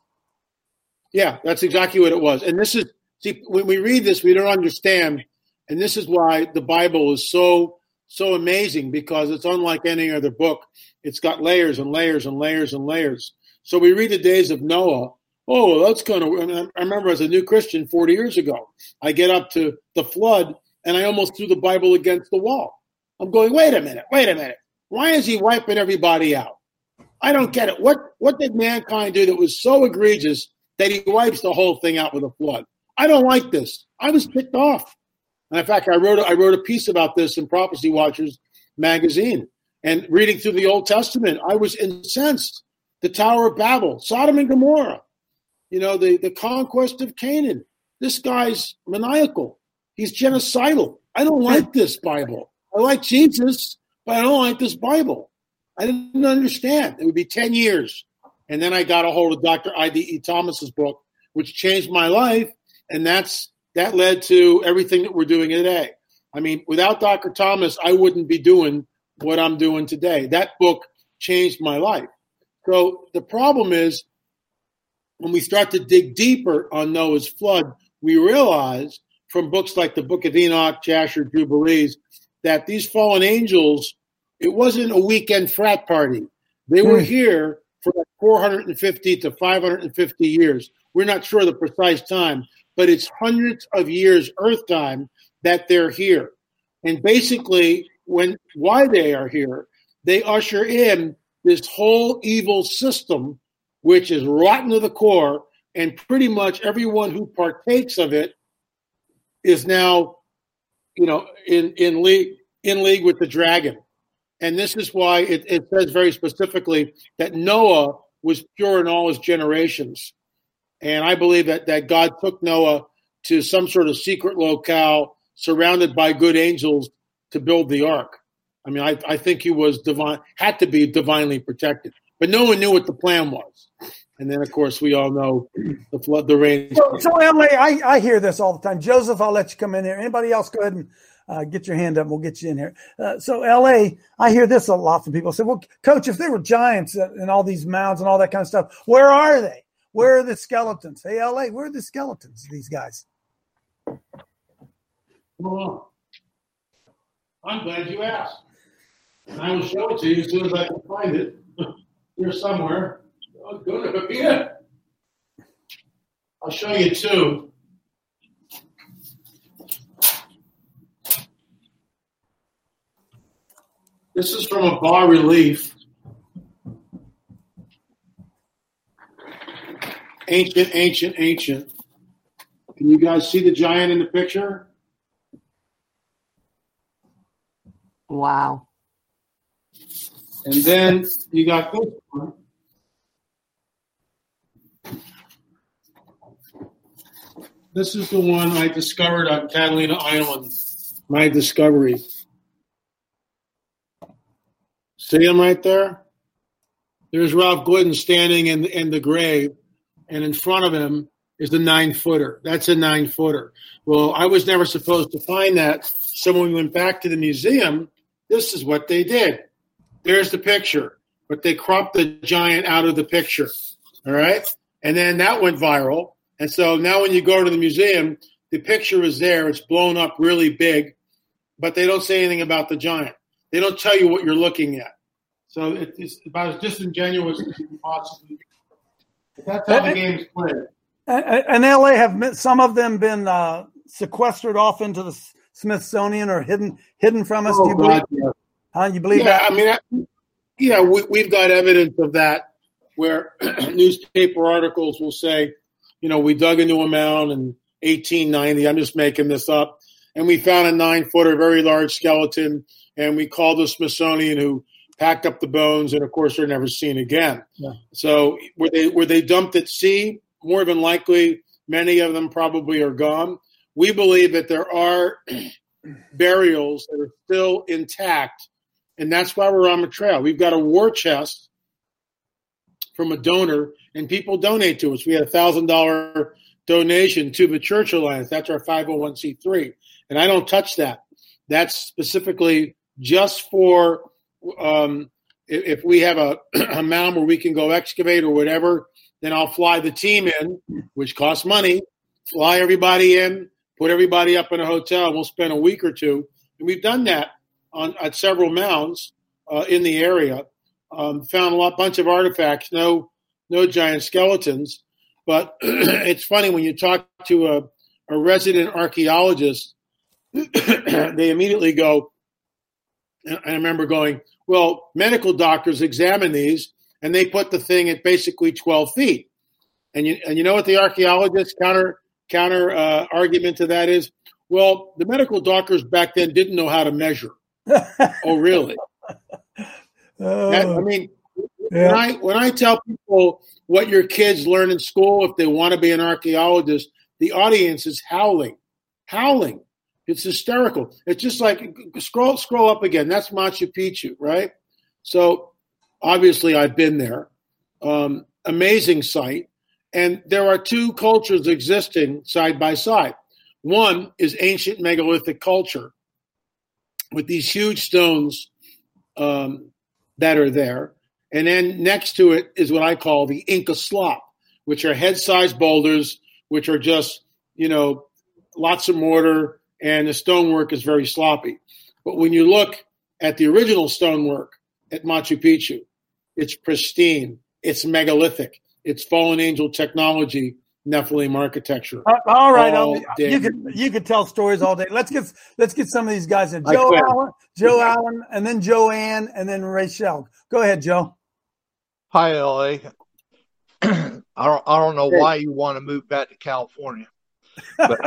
Speaker 7: Yeah, that's exactly what it was. And this is, see, when we read this, we don't understand. And this is why the Bible is so, so amazing, because it's unlike any other book. It's got layers and layers and layers and layers. So we read the days of Noah. Oh, that's kind of, I remember as a new Christian forty years ago, I get up to the flood and I almost threw the Bible against the wall. I'm going, wait a minute, wait a minute. Why is he wiping everybody out? I don't get it. What what did mankind do that was so egregious that he wipes the whole thing out with a flood? I don't like this. I was ticked off. And in fact, I wrote a, I wrote a piece about this in Prophecy Watchers magazine. And reading through the Old Testament, I was incensed. The Tower of Babel, Sodom and Gomorrah, you know, the, the conquest of Canaan. This guy's maniacal. He's genocidal. I don't like this Bible. I like Jesus, but I don't like this Bible. I didn't understand. It would be ten years. And then I got a hold of Doctor I D E Thomas's book, which changed my life. And that's that led to everything that we're doing today. I mean, without Doctor Thomas, I wouldn't be doing what I'm doing today. That book changed my life. So the problem is when we start to dig deeper on Noah's flood, we realize from books like the Book of Enoch, Jasher, Jubilees, that these fallen angels, it wasn't a weekend frat party. They were mm. here for like four hundred fifty to five hundred fifty years. We're not sure the precise time, but it's hundreds of years Earth time that they're here. And basically, when why they are here, they usher in this whole evil system, which is rotten to the core, and pretty much everyone who partakes of it is now, you know, in, in league in league with the dragon. And this is why it, it says very specifically that Noah was pure in all his generations. And I believe that, that God took Noah to some sort of secret locale surrounded by good angels to build the ark. I mean, I, I think he was divine, had to be divinely protected, but no one knew what the plan was. And then, of course, we all know the flood, the rain.
Speaker 6: So, so L A, I, I hear this all the time. Joseph, I'll let you come in here. Anybody else, go ahead and uh, get your hand up. We'll get you in here. Uh, so L A, I hear this a lot from people. Say, well, Coach, if there were giants and all these mounds and all that kind of stuff, where are they? Where are the skeletons? Hey, L A, where are the skeletons, these guys?
Speaker 7: Well, I'm glad you asked. And I will show it to you as soon as I can find it. Here somewhere. Oh, good. Yeah. I'll show you two. This is from a bas relief. Ancient, ancient, ancient. Can you guys see the giant in the picture?
Speaker 9: Wow.
Speaker 7: And then you got this one. This is the one I discovered on Catalina Island, my discovery. See him right there? There's Ralph Glidden standing in, in the grave, and in front of him is the nine-footer. That's a nine-footer. Well, I was never supposed to find that, so when we went back to the museum, this is what they did. There's the picture, but they cropped the giant out of the picture, all right? And then that went viral. And so now when you go to the museum, the picture is there. It's blown up really big, but they don't say anything about the giant. They don't tell you what you're looking at. So it's about as disingenuous as you can possibly. That's how the game is played.
Speaker 6: And L A, have some of them been uh, sequestered off into the Smithsonian or hidden hidden from us?
Speaker 7: Oh,
Speaker 6: Do you believe?
Speaker 7: God, yeah.
Speaker 6: Huh? You believe
Speaker 7: yeah,
Speaker 6: that?
Speaker 7: I mean, I, yeah, we, we've got evidence of that where newspaper articles will say, you know, we dug into a mound in eighteen ninety. I'm just making this up. And we found a nine-footer, very large skeleton, and we called the Smithsonian, who packed up the bones, and, of course, they're never seen again. Yeah. So were they were they dumped at sea? More than likely, many of them probably are gone. We believe that there are burials that are still intact, and that's why we're on the trail. We've got a war chest from a donor, and people donate to us. We had a one thousand dollars donation to the Church Alliance. That's our five oh one c three, and I don't touch that. That's specifically just for um, if, if we have a, a mound where we can go excavate or whatever, then I'll fly the team in, which costs money, fly everybody in, put everybody up in a hotel, and we'll spend a week or two. And we've done that on at several mounds uh, in the area. Um, found a lot, bunch of artifacts, no no giant skeletons. But it's funny when you talk to a, a resident archaeologist, they immediately go, And I remember going, well, medical doctors examine these, and they put the thing at basically twelve feet. And you, and you know what the archaeologist counter counter uh, argument to that is? Well, the medical doctors back then didn't know how to measure. Oh, really?
Speaker 6: Oh,
Speaker 7: That, I mean,
Speaker 6: yeah.
Speaker 7: when I when I tell people what your kids learn in school if they want to be an archaeologist, the audience is howling, howling. It's hysterical. It's just like scroll scroll up again. That's Machu Picchu, right? So obviously I've been there. Um, amazing site. And there are two cultures existing side by side. One is ancient megalithic culture with these huge stones um, that are there. And then next to it is what I call the Inca slop, which are head-sized boulders, which are just, you know, lots of mortar, and the stonework is very sloppy. But when you look at the original stonework at Machu Picchu, it's pristine, it's megalithic, it's fallen angel technology, Nephilim architecture.
Speaker 6: Uh, all right,
Speaker 7: all
Speaker 6: I'll-
Speaker 7: day.
Speaker 6: you could you could tell stories all day. Let's get let's get some of these guys in.
Speaker 7: I
Speaker 6: Joe
Speaker 7: quit.
Speaker 6: Allen, Joe Allen, and then Joanne, and then Rachel. Go ahead, Joe.
Speaker 10: Hi, L A. I don't I don't know
Speaker 7: Hey.
Speaker 10: why you want to move back to California, but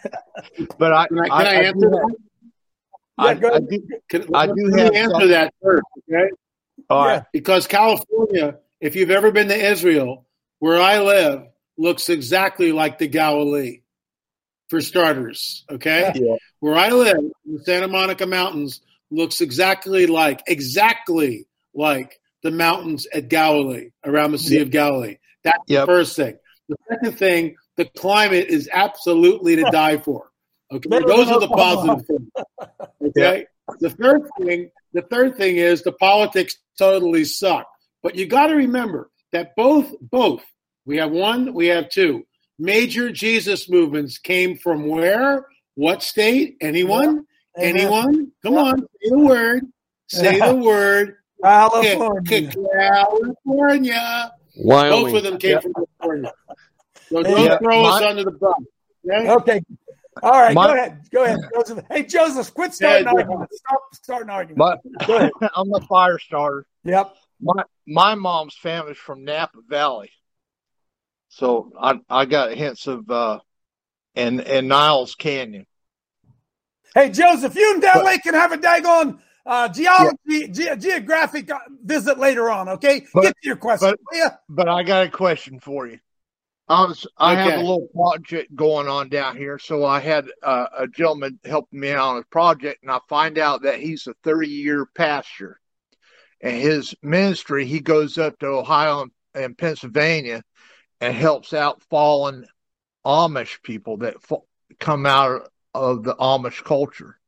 Speaker 10: but I
Speaker 7: Can I, can
Speaker 10: I,
Speaker 7: I,
Speaker 10: I
Speaker 7: answer
Speaker 10: do,
Speaker 7: that?
Speaker 10: I,
Speaker 6: Yeah, go
Speaker 10: I
Speaker 6: ahead.
Speaker 10: do
Speaker 7: Can,
Speaker 10: I
Speaker 7: let
Speaker 10: do
Speaker 7: me
Speaker 10: have
Speaker 7: answer
Speaker 10: some-
Speaker 7: that first, okay?
Speaker 10: all
Speaker 6: Yeah.
Speaker 10: right.
Speaker 7: Because California, if you've ever been to Israel, where I live, looks exactly like the Galilee, for starters, okay?
Speaker 10: Yeah.
Speaker 7: Where I live, in the Santa Monica Mountains, looks exactly like, exactly like the mountains at Galilee, around the Sea
Speaker 10: Yep.
Speaker 7: of Galilee. That's
Speaker 10: Yep.
Speaker 7: the first thing. The second thing, the climate is absolutely to die for. Okay,
Speaker 6: Better
Speaker 7: those
Speaker 6: than
Speaker 7: are the
Speaker 6: Oklahoma.
Speaker 7: positive things. Okay, the third thing, the third thing is the politics totally suck. But you got to remember that both, both, we have one, we have two major Jesus movements came from where? What state? Anyone?
Speaker 6: Amen.
Speaker 7: Anyone? Come
Speaker 6: Yeah.
Speaker 7: on, say the word. Say the word.
Speaker 6: California.
Speaker 7: California. Both
Speaker 8: Wyoming.
Speaker 7: of them came
Speaker 10: Yeah.
Speaker 7: from California. So
Speaker 6: Hey,
Speaker 7: don't
Speaker 10: yeah,
Speaker 7: throw us
Speaker 10: my-
Speaker 7: under the bus. Okay?
Speaker 6: Okay. All right.
Speaker 10: My-
Speaker 6: go ahead. Go ahead, Joseph. Hey, Joseph, quit starting
Speaker 7: Yeah, yeah.
Speaker 6: arguments. Stop starting arguments.
Speaker 10: My,
Speaker 6: Go ahead.
Speaker 10: I'm a fire starter.
Speaker 6: Yep.
Speaker 10: My my mom's family's from Napa Valley, so I I got hints of uh, and and Niles Canyon.
Speaker 6: Hey, Joseph, you and Dal Lake can have a daggone uh, geology, ge- geographic uh, visit later on, okay?
Speaker 10: But-
Speaker 6: Get to your question,
Speaker 10: but-
Speaker 6: will you?
Speaker 10: But I got a question for you. I was I have
Speaker 7: Okay.
Speaker 10: a little project going on down here, so I had uh, a gentleman helping me out on his project, and I find out that he's a thirty-year pastor, and his ministry he goes up to Ohio and, and Pennsylvania and helps out fallen Amish people that fa- come out of the Amish culture.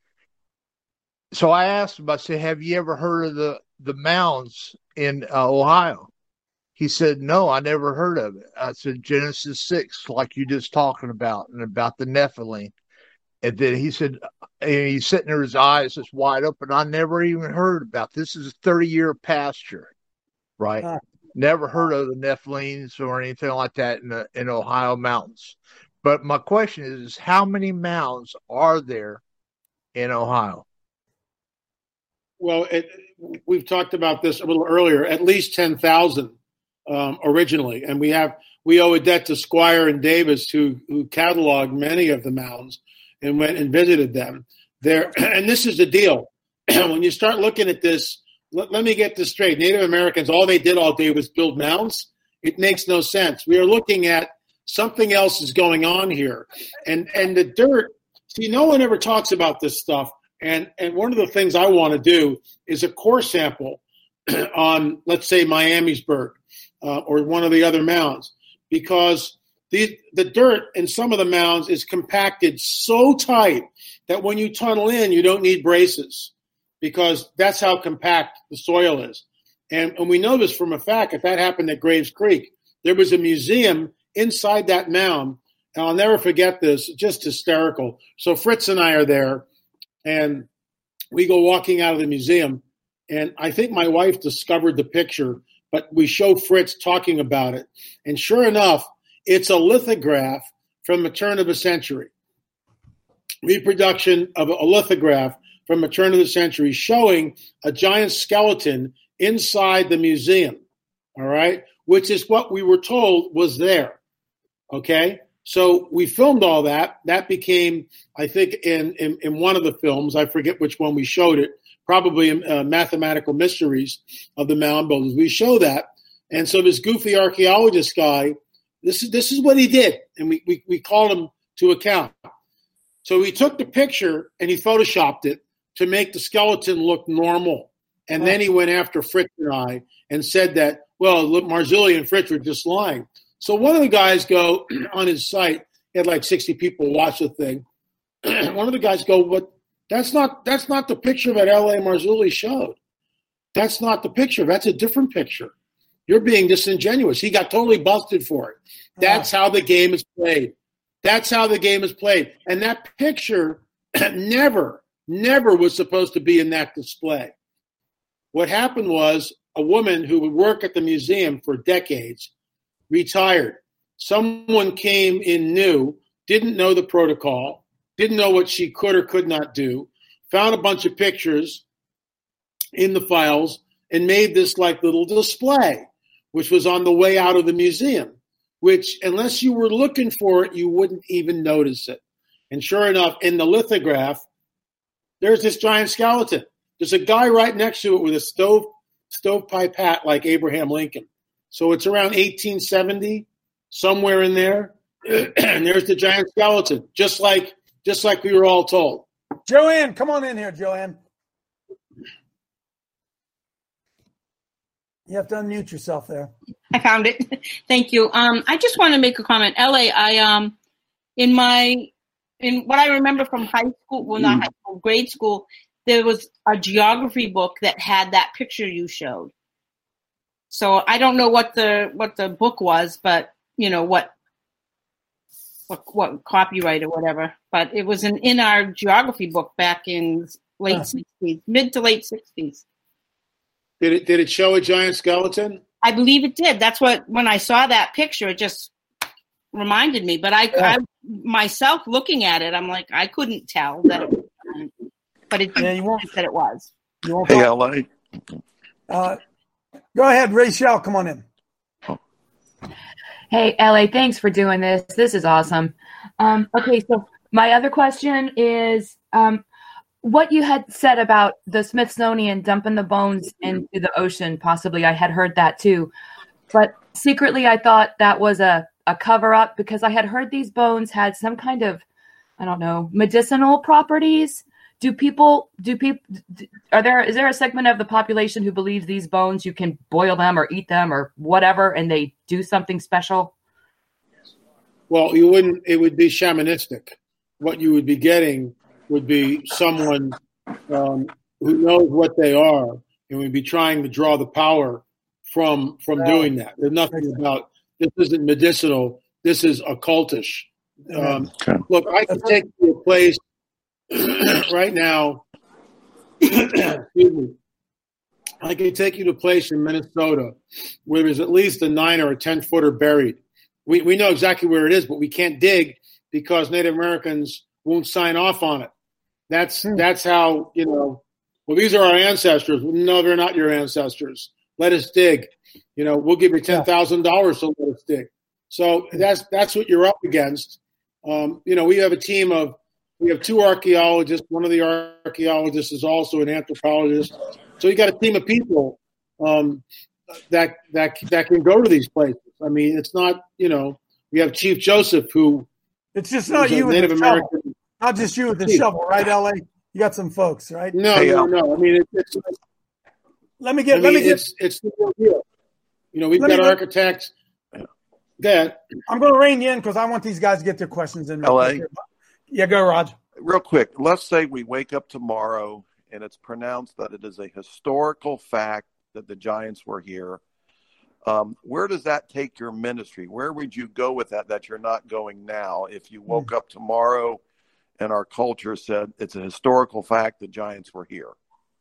Speaker 10: So I asked him, I said, "Have you ever heard of the the mounds in uh, Ohio?" He said, "No, I never heard of it." I said, "Genesis six, like you just talking about, and about the Nephilim." And then he said, and he's sitting there, his eyes just wide open. I never even heard about this. Is a thirty-year pasture, right?
Speaker 6: Huh.
Speaker 10: Never heard of the Nephilims or anything like that in the in Ohio mountains. But my question is, is how many mounds are there in Ohio?
Speaker 7: Well, it, we've talked about this a little earlier. At least ten thousand um, originally, and we have we owe a debt to Squire and Davis, who who cataloged many of the mounds and went and visited them. There, and this is the deal. When you start looking at this, let, let me get this straight. Native Americans, all they did all day was build mounds. It makes no sense. We are looking at something else is going on here, and and the dirt. See, no one ever talks about this stuff. And and one of the things I want to do is a core sample on, let's say, Miamisburg uh, or one of the other mounds, because the the dirt in some of the mounds is compacted so tight that when you tunnel in, you don't need braces, because that's how compact the soil is. And, and we know this from a fact. If that happened at Graves Creek, there was a museum inside that mound, and I'll never forget this, just hysterical. So Fritz and I are there, and we go walking out of the museum, and I think my wife discovered the picture, but we show Fritz talking about it. And sure enough, it's a lithograph from the turn of a century. Reproduction of a lithograph from the turn of the century showing a giant skeleton inside the museum, all right, which is what we were told was there, okay? So we filmed all that. That became, I think, in, in, in one of the films, I forget which one we showed it, probably in uh, Mathematical Mysteries of the Mound Builders. We show that. And so this goofy archaeologist guy, this is this is what he did, and we, we, we called him to account. So he took the picture and he photoshopped it to make the skeleton look normal. And then he went after Fritz and I and said that, well, look, Marzulli and Fritz were just lying. So one of the guys go on his site, he had like sixty people watch the thing. One of the guys go, "What? That's not that's not the picture that L A. Marzulli showed. That's not the picture. That's a different picture. You're being disingenuous." He got totally busted for it. That's how the game is played. That's how the game is played. And that picture never, never was supposed to be in that display. What happened was a woman who would work at the museum for decades retired. Someone came in new, didn't know the protocol, didn't know what she could or could not do, found a bunch of pictures in the files, and made this like little display, which was on the way out of the museum, which unless you were looking for it, you wouldn't even notice it. And sure enough, in the lithograph, there's this giant skeleton. There's a guy right next to it with a stove stovepipe hat like Abraham Lincoln. So it's around eighteen seventy, somewhere in there. And there's the giant skeleton, just like just like we were all told.
Speaker 6: Joanne, come on in here, Joanne. You have to unmute yourself there.
Speaker 11: I found it. Thank you. Um, I just want to make a comment. L A, I um, in my in what I remember from high school, well, not high school, grade school, there was a geography book that had that picture you showed. So I don't know what the what the book was, but you know what what what copyright or whatever. But it was an in our geography book back in late
Speaker 6: Huh.
Speaker 11: sixties, mid to late sixties.
Speaker 7: Did it did it show a giant skeleton?
Speaker 11: I believe it did. That's what, when I saw that picture, it just reminded me. But I,
Speaker 6: Yeah.
Speaker 11: I myself looking at it, I'm like, I couldn't tell that it was, but it
Speaker 6: Yeah, you won't.
Speaker 11: that it was.
Speaker 6: You won't
Speaker 8: Hey,
Speaker 6: talk-
Speaker 8: L A.
Speaker 6: uh, go ahead, Rachel. Come on in.
Speaker 9: Hey, L A, thanks for doing this. This is awesome. Um, okay, so my other question is um, what you had said about the Smithsonian dumping the bones into the ocean. Possibly I had heard that too. But secretly I thought that was a, a cover-up because I had heard these bones had some kind of, I don't know, medicinal properties. Do people, do people, are there, is there a segment of the population who believes these bones, you can boil them or eat them or whatever, and they do something special?
Speaker 7: Well, you wouldn't. It would be shamanistic. What you would be getting would be someone um, who knows what they are and would be trying to draw the power from from doing that. There's nothing about this isn't medicinal. This is occultish. Um,
Speaker 8: Okay.
Speaker 7: Look, I can take you to a place right now. Excuse me. I can take you to a place in Minnesota where there's at least a nine or a ten footer buried. We we know exactly where it is, but we can't dig because Native Americans won't sign off on it. That's that's how, you know, well, these are our ancestors. No, they're not your ancestors. Let us dig. You know, we'll give you ten thousand dollars to let us dig. So that's that's what you're up against. Um, you know, we have a team of we have two archaeologists. One of the archaeologists is also an anthropologist. So you got a team of people um, that that that can go to these places. I mean, it's not, you know, we have Chief Joseph, who
Speaker 6: It's just not
Speaker 7: who's a
Speaker 6: you with
Speaker 7: Native
Speaker 6: the shovel.
Speaker 7: American.
Speaker 6: Not just you with the
Speaker 7: Chief.
Speaker 6: shovel, right, L A? You got some folks, right?
Speaker 7: No,
Speaker 8: Hey,
Speaker 7: no,
Speaker 8: Al.
Speaker 7: no. I mean, it, it's
Speaker 6: Let me
Speaker 7: I
Speaker 6: get.
Speaker 7: mean,
Speaker 6: let me get.
Speaker 7: it's it's the real deal. You know, we've
Speaker 6: Let me
Speaker 7: got
Speaker 6: get-
Speaker 7: architects. That
Speaker 6: I'm going to rein you in because I want these guys to get their questions in.
Speaker 8: L A?
Speaker 6: Yeah, go, Raj.
Speaker 8: Real quick, let's say we wake up tomorrow and it's pronounced that it is a historical fact that the Giants were here. Um, where does that take your ministry? Where would you go with that that you're not going now if you woke up tomorrow and our culture said it's a historical fact the Giants were here?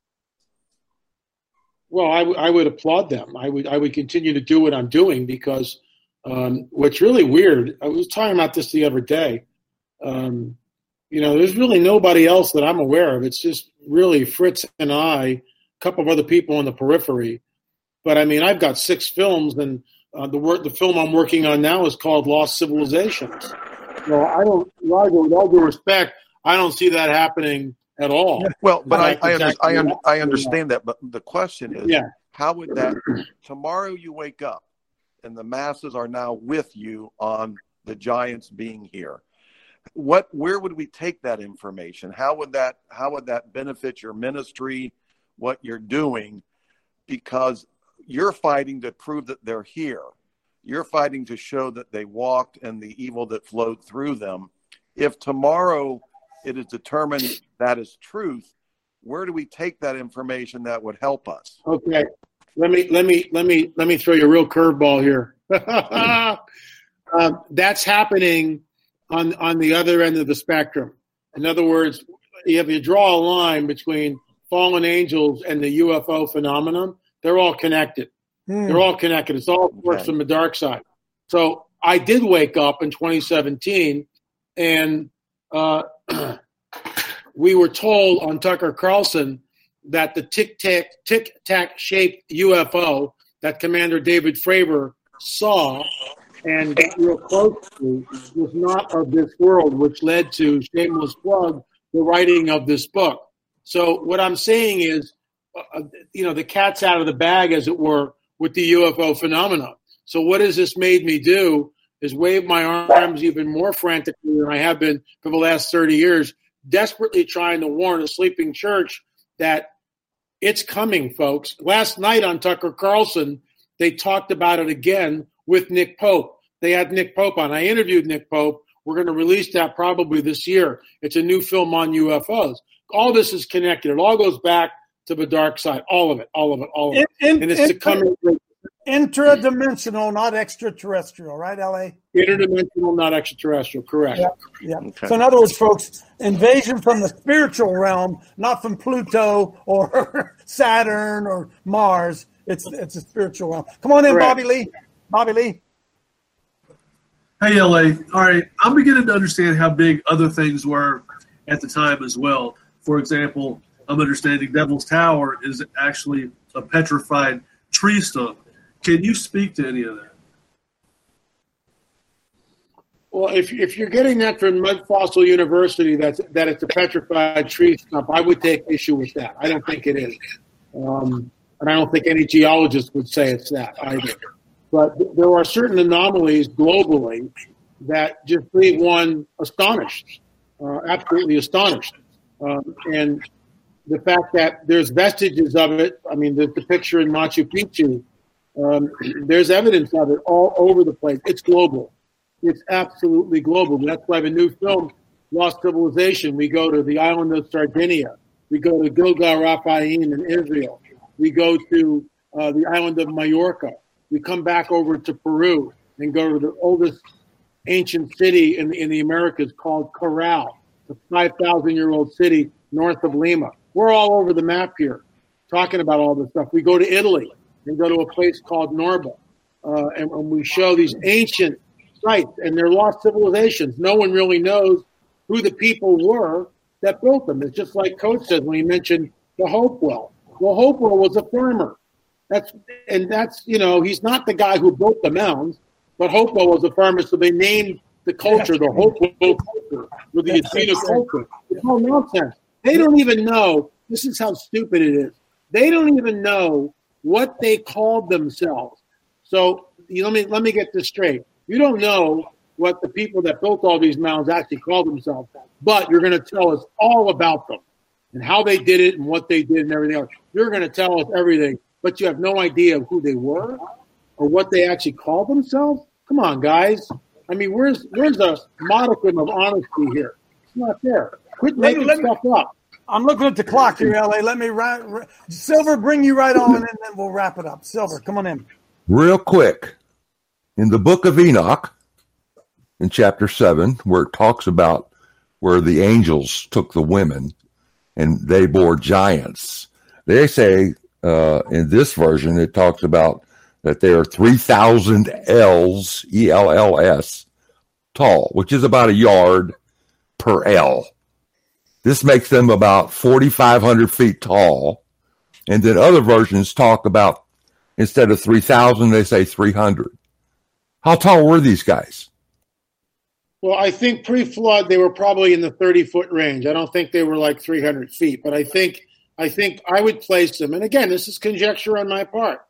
Speaker 7: well, I, w- I would applaud them. I would I would continue to do what I'm doing because um, what's really weird. I was talking about this the other day. Um, you know, there's really nobody else that I'm aware of. It's just really Fritz and I, a couple of other people on the periphery. But I mean, I've got six films, and uh, the work, the film I'm working on now is called Lost Civilizations. So I don't, Roger, with all due respect, I don't see that happening at all.
Speaker 8: Well, but I, I,
Speaker 7: exactly
Speaker 8: under, I, I understand that. But the question is,
Speaker 7: yeah.
Speaker 8: how would that, tomorrow you wake up and the masses are now with you on the Giants being here. What, where would we take that information? How would that, how would that benefit your ministry, what you're doing? Because you're fighting to prove that they're here. You're fighting to show that they walked and the evil that flowed through them. If tomorrow it is determined that is truth, where do we take that information that would help us?
Speaker 7: Okay. Let me, let me, let me, let me throw you a real curveball here. um, that's happening on, on the other end of the spectrum. In other words, if you draw a line between fallen angels and the U F O phenomenon, they're all connected. Mm. They're all connected. It's all works okay. from the dark side. So I did wake up in twenty seventeen, and uh, we were told on Tucker Carlson that the tic-tac, tic-tac shaped U F O that Commander David Fravor saw and got real close to was not of this world, which led to, shameless plug, the writing of this book. So what I'm saying is, uh, you know, the cat's out of the bag, as it were, with the U F O phenomenon. So what has this made me do is wave my arms even more frantically than I have been for the last thirty years, desperately trying to warn a sleeping church that it's coming, folks. Last night on Tucker Carlson, they talked about it again with Nick Pope. They had Nick Pope on. I interviewed Nick Pope. We're going to release that probably this year. It's a new film on U F Os. All this is connected. It all goes back to the dark side. All of it, all of it, all of it.
Speaker 6: In,
Speaker 7: and it's
Speaker 6: in,
Speaker 7: to come in.
Speaker 6: Intradimensional, not extraterrestrial, right, L A?
Speaker 7: Interdimensional, not extraterrestrial, correct.
Speaker 6: Yeah, yeah.
Speaker 8: Okay.
Speaker 6: So in other words, folks, invasion from the spiritual realm, not from Pluto or Saturn or Mars. It's it's a spiritual realm. Come on in,
Speaker 7: Correct.
Speaker 6: Bobby Lee. Bobby Lee.
Speaker 12: Hey, L A. All right, I'm beginning to understand how big other things were at the time as well. For example, I'm understanding Devil's Tower is actually a petrified tree stump. Can you speak to any of that?
Speaker 7: Well, if if you're getting that from Mud Fossil University, that's that it's a petrified tree stump, I would take issue with that. I don't think it is, um, and I don't think any geologist would say it's that either. But th- there are certain anomalies globally that just leave one astonished, uh, absolutely astonished, um, and the fact that there's vestiges of it. I mean, there's the picture in Machu Picchu. Um, there's evidence of it all over the place. It's global. It's absolutely global. That's why the new film, Lost Civilization, we go to the island of Sardinia. We go to Gilgal Raphaim in Israel. We go to uh, the island of Majorca. We come back over to Peru and go to the oldest ancient city in the, in the Americas called Corral, the five thousand year old city north of Lima. We're all over the map here talking about all this stuff. We go to Italy and go to a place called Norba, uh, and, and we show these ancient sites, and they're lost civilizations. No one really knows who the people were that built them. It's just like Coach said when he mentioned the Hopewell. Well, Hopewell was a farmer. That's and that's you know he's not the guy who built the mounds, but Hopewell was a farmer, so they named the culture the Hopewell culture with the Athena culture. It's all nonsense. They don't even know. This is how stupid it is. They don't even know what they called themselves. So you know, let me let me get this straight. You don't know what the people that built all these mounds actually called themselves, but you're going to tell us all about them and how they did it and what they did and everything else. You're going to tell us everything, but you have no idea of who they were or what they actually called themselves. Come on, guys. I mean, where's where's a modicum of honesty here? It's not there. Quit making let me, stuff let me, up.
Speaker 6: I'm looking at the clock here, L A. Let me ra- ra- Silver, bring you right on, and then we'll wrap it up. Silver, come on in.
Speaker 13: Real quick. In the book of Enoch, in chapter seven, where it talks about where the angels took the women and they bore giants, they say uh, in this version, it talks about that they are three thousand ells, E L L S, tall, which is about a yard per L. This makes them about forty-five hundred feet tall. And then other versions talk about, instead of three thousand, they say three hundred. How tall were these guys?
Speaker 7: Well, I think pre-flood they were probably in the thirty-foot range. I don't think they were like three hundred feet, but I think I think I would place them. And again, this is conjecture on my part.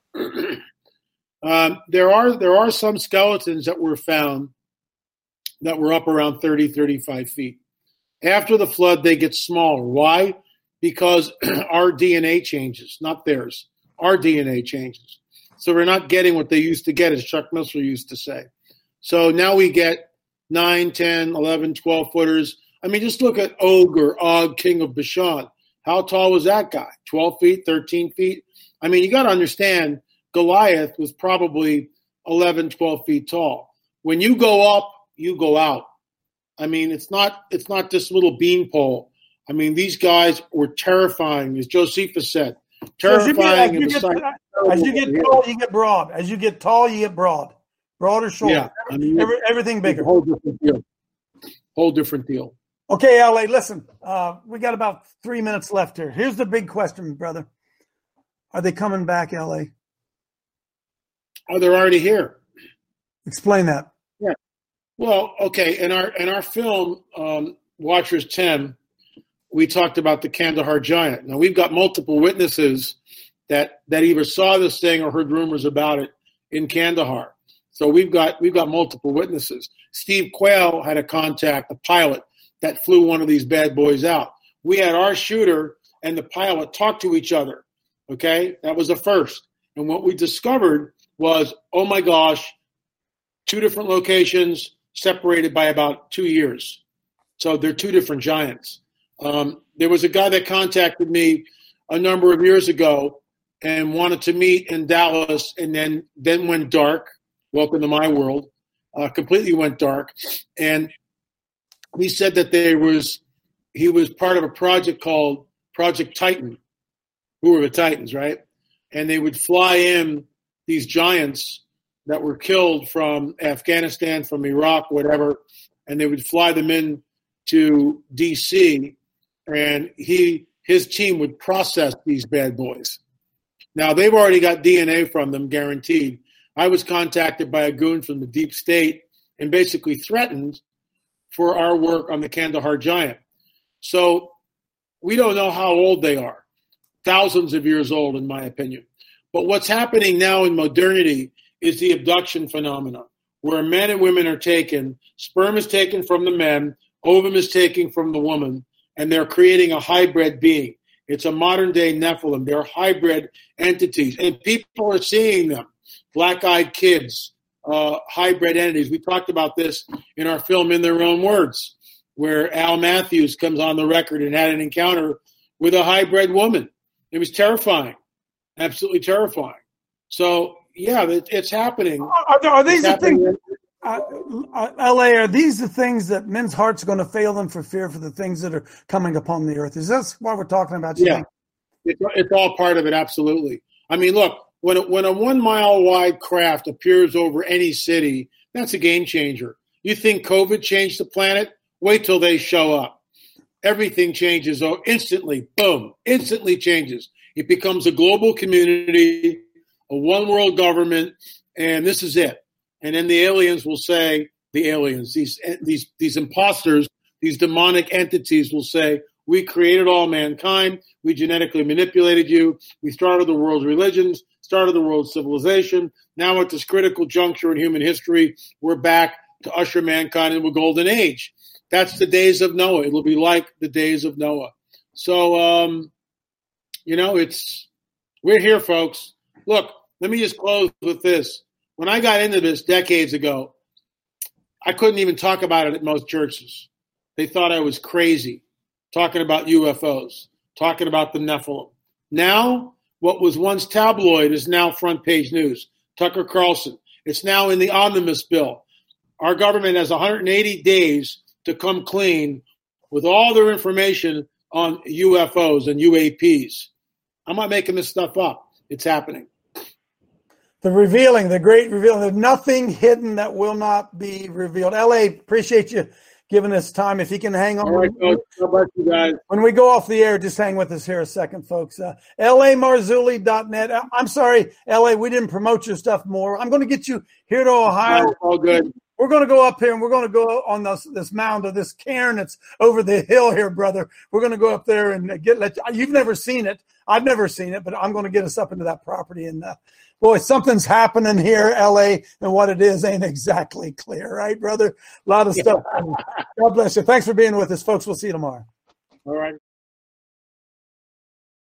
Speaker 7: um, there are there are some skeletons that were found that were up around thirty, thirty-five feet. After the flood, they get smaller. Why? Because our D N A changes, not theirs. Our D N A changes. So we're not getting what they used to get, as Chuck Missler used to say. So now we get nine, ten, eleven, twelve footers. I mean, just look at Og or Og, king of Bashan. How tall was that guy? twelve feet, thirteen feet? I mean, you got to understand, Goliath was probably eleven, twelve feet tall. When you go up, you go out. I mean, it's not it's not this little beanpole. I mean, these guys were terrifying, as Josephus said. Terrifying.
Speaker 6: As you get, as you get, as you get tall, you get broad. As you get tall, you get broad. Broad or short.
Speaker 7: Yeah, I mean,
Speaker 6: Every, everything bigger.
Speaker 7: Whole different deal. Whole different deal.
Speaker 6: Okay, L A, listen. Uh, we got about three minutes left here. Here's the big question, brother. Are they coming back, L A?
Speaker 7: Oh, they're already here.
Speaker 6: Explain that.
Speaker 7: Yeah. Well, okay. In our in our film, um, Watchers ten, we talked about the Kandahar giant. Now we've got multiple witnesses that that either saw this thing or heard rumors about it in Kandahar. So we've got we've got multiple witnesses. Steve Quayle had a contact, a pilot that flew one of these bad boys out. We had our shooter and the pilot talk to each other. Okay, that was the first. And what we discovered was, oh my gosh, two different locations separated by about two years. So they're two different giants. Um, there was a guy that contacted me a number of years ago and wanted to meet in Dallas, and then then went dark. Welcome to my world. Uh, completely went dark. And he said that there was he was part of a project called Project Titan. Who were the Titans, right? And they would fly in these giants that were killed from Afghanistan, from Iraq, whatever, and they would fly them in to D C, and he his team would process these bad boys. Now, they've already got D N A from them, guaranteed. I was contacted by a goon from the deep state and basically threatened for our work on the Kandahar giant. So we don't know how old they are. Thousands of years old, in my opinion. But what's happening now in modernity is the abduction phenomenon, where men and women are taken, sperm is taken from the men, ovum is taken from the woman, and they're creating a hybrid being. It's a modern-day Nephilim. They're hybrid entities, and people are seeing them. Black-eyed kids, uh, hybrid entities. We talked about this in our film In Their Own Words, where Al Matthews comes on the record and had an encounter with a hybrid woman. It was terrifying, absolutely terrifying. So, yeah, it, it's happening.
Speaker 6: Are, there, are these
Speaker 7: it's
Speaker 6: the things,
Speaker 7: happening.
Speaker 6: uh, uh, L A, are these the things that men's hearts are going to fail them for fear for the things that are coming upon the earth? Is this what we're talking about?
Speaker 7: Yeah, it's, it's all part of it, absolutely. I mean, look, when a, when a one-mile-wide craft appears over any city, that's a game changer. You think COVID changed the planet? Wait till they show up. Everything changes oh, instantly. Boom. Instantly changes. It becomes a global community, a one-world government, and this is it. And then the aliens will say, the aliens, these these these imposters, these demonic entities will say, we created all mankind. We genetically manipulated you. We started the world's religions, started the world's civilization. Now at this critical juncture in human history, we're back to usher mankind into a golden age. That's the days of Noah. It'll be like the days of Noah. So, um, you know, it's we're here, folks. Look, let me just close with this. When I got into this decades ago, I couldn't even talk about it at most churches. They thought I was crazy talking about U F Os, talking about the Nephilim. Now, what was once tabloid is now front page news. Tucker Carlson. It's now in the omnibus bill. Our government has one hundred eighty days to come clean with all their information on U F Os and U A Ps. I'm not making this stuff up. It's happening.
Speaker 6: The revealing, the great revealing. There's nothing hidden that will not be revealed. L A, appreciate you giving us time. If he can hang on.
Speaker 7: All right, Coach. How about you guys?
Speaker 6: When we go off the air, just hang with us here a second, folks. Uh, L A Marzulli dot net. I'm sorry, L A, we didn't promote your stuff more. I'm going to get you here to Ohio.
Speaker 7: All good.
Speaker 6: We're going to go up here and we're going to go on this, this mound of this cairn that's over the hill here, brother. We're going to go up there and get, let you've never seen it. I've never seen it, but I'm going to get us up into that property. And uh, boy, something's happening here, L A, and what it is ain't exactly clear, right, brother? A lot of stuff. God bless you. Thanks for being with us, folks. We'll see you tomorrow.
Speaker 7: All right.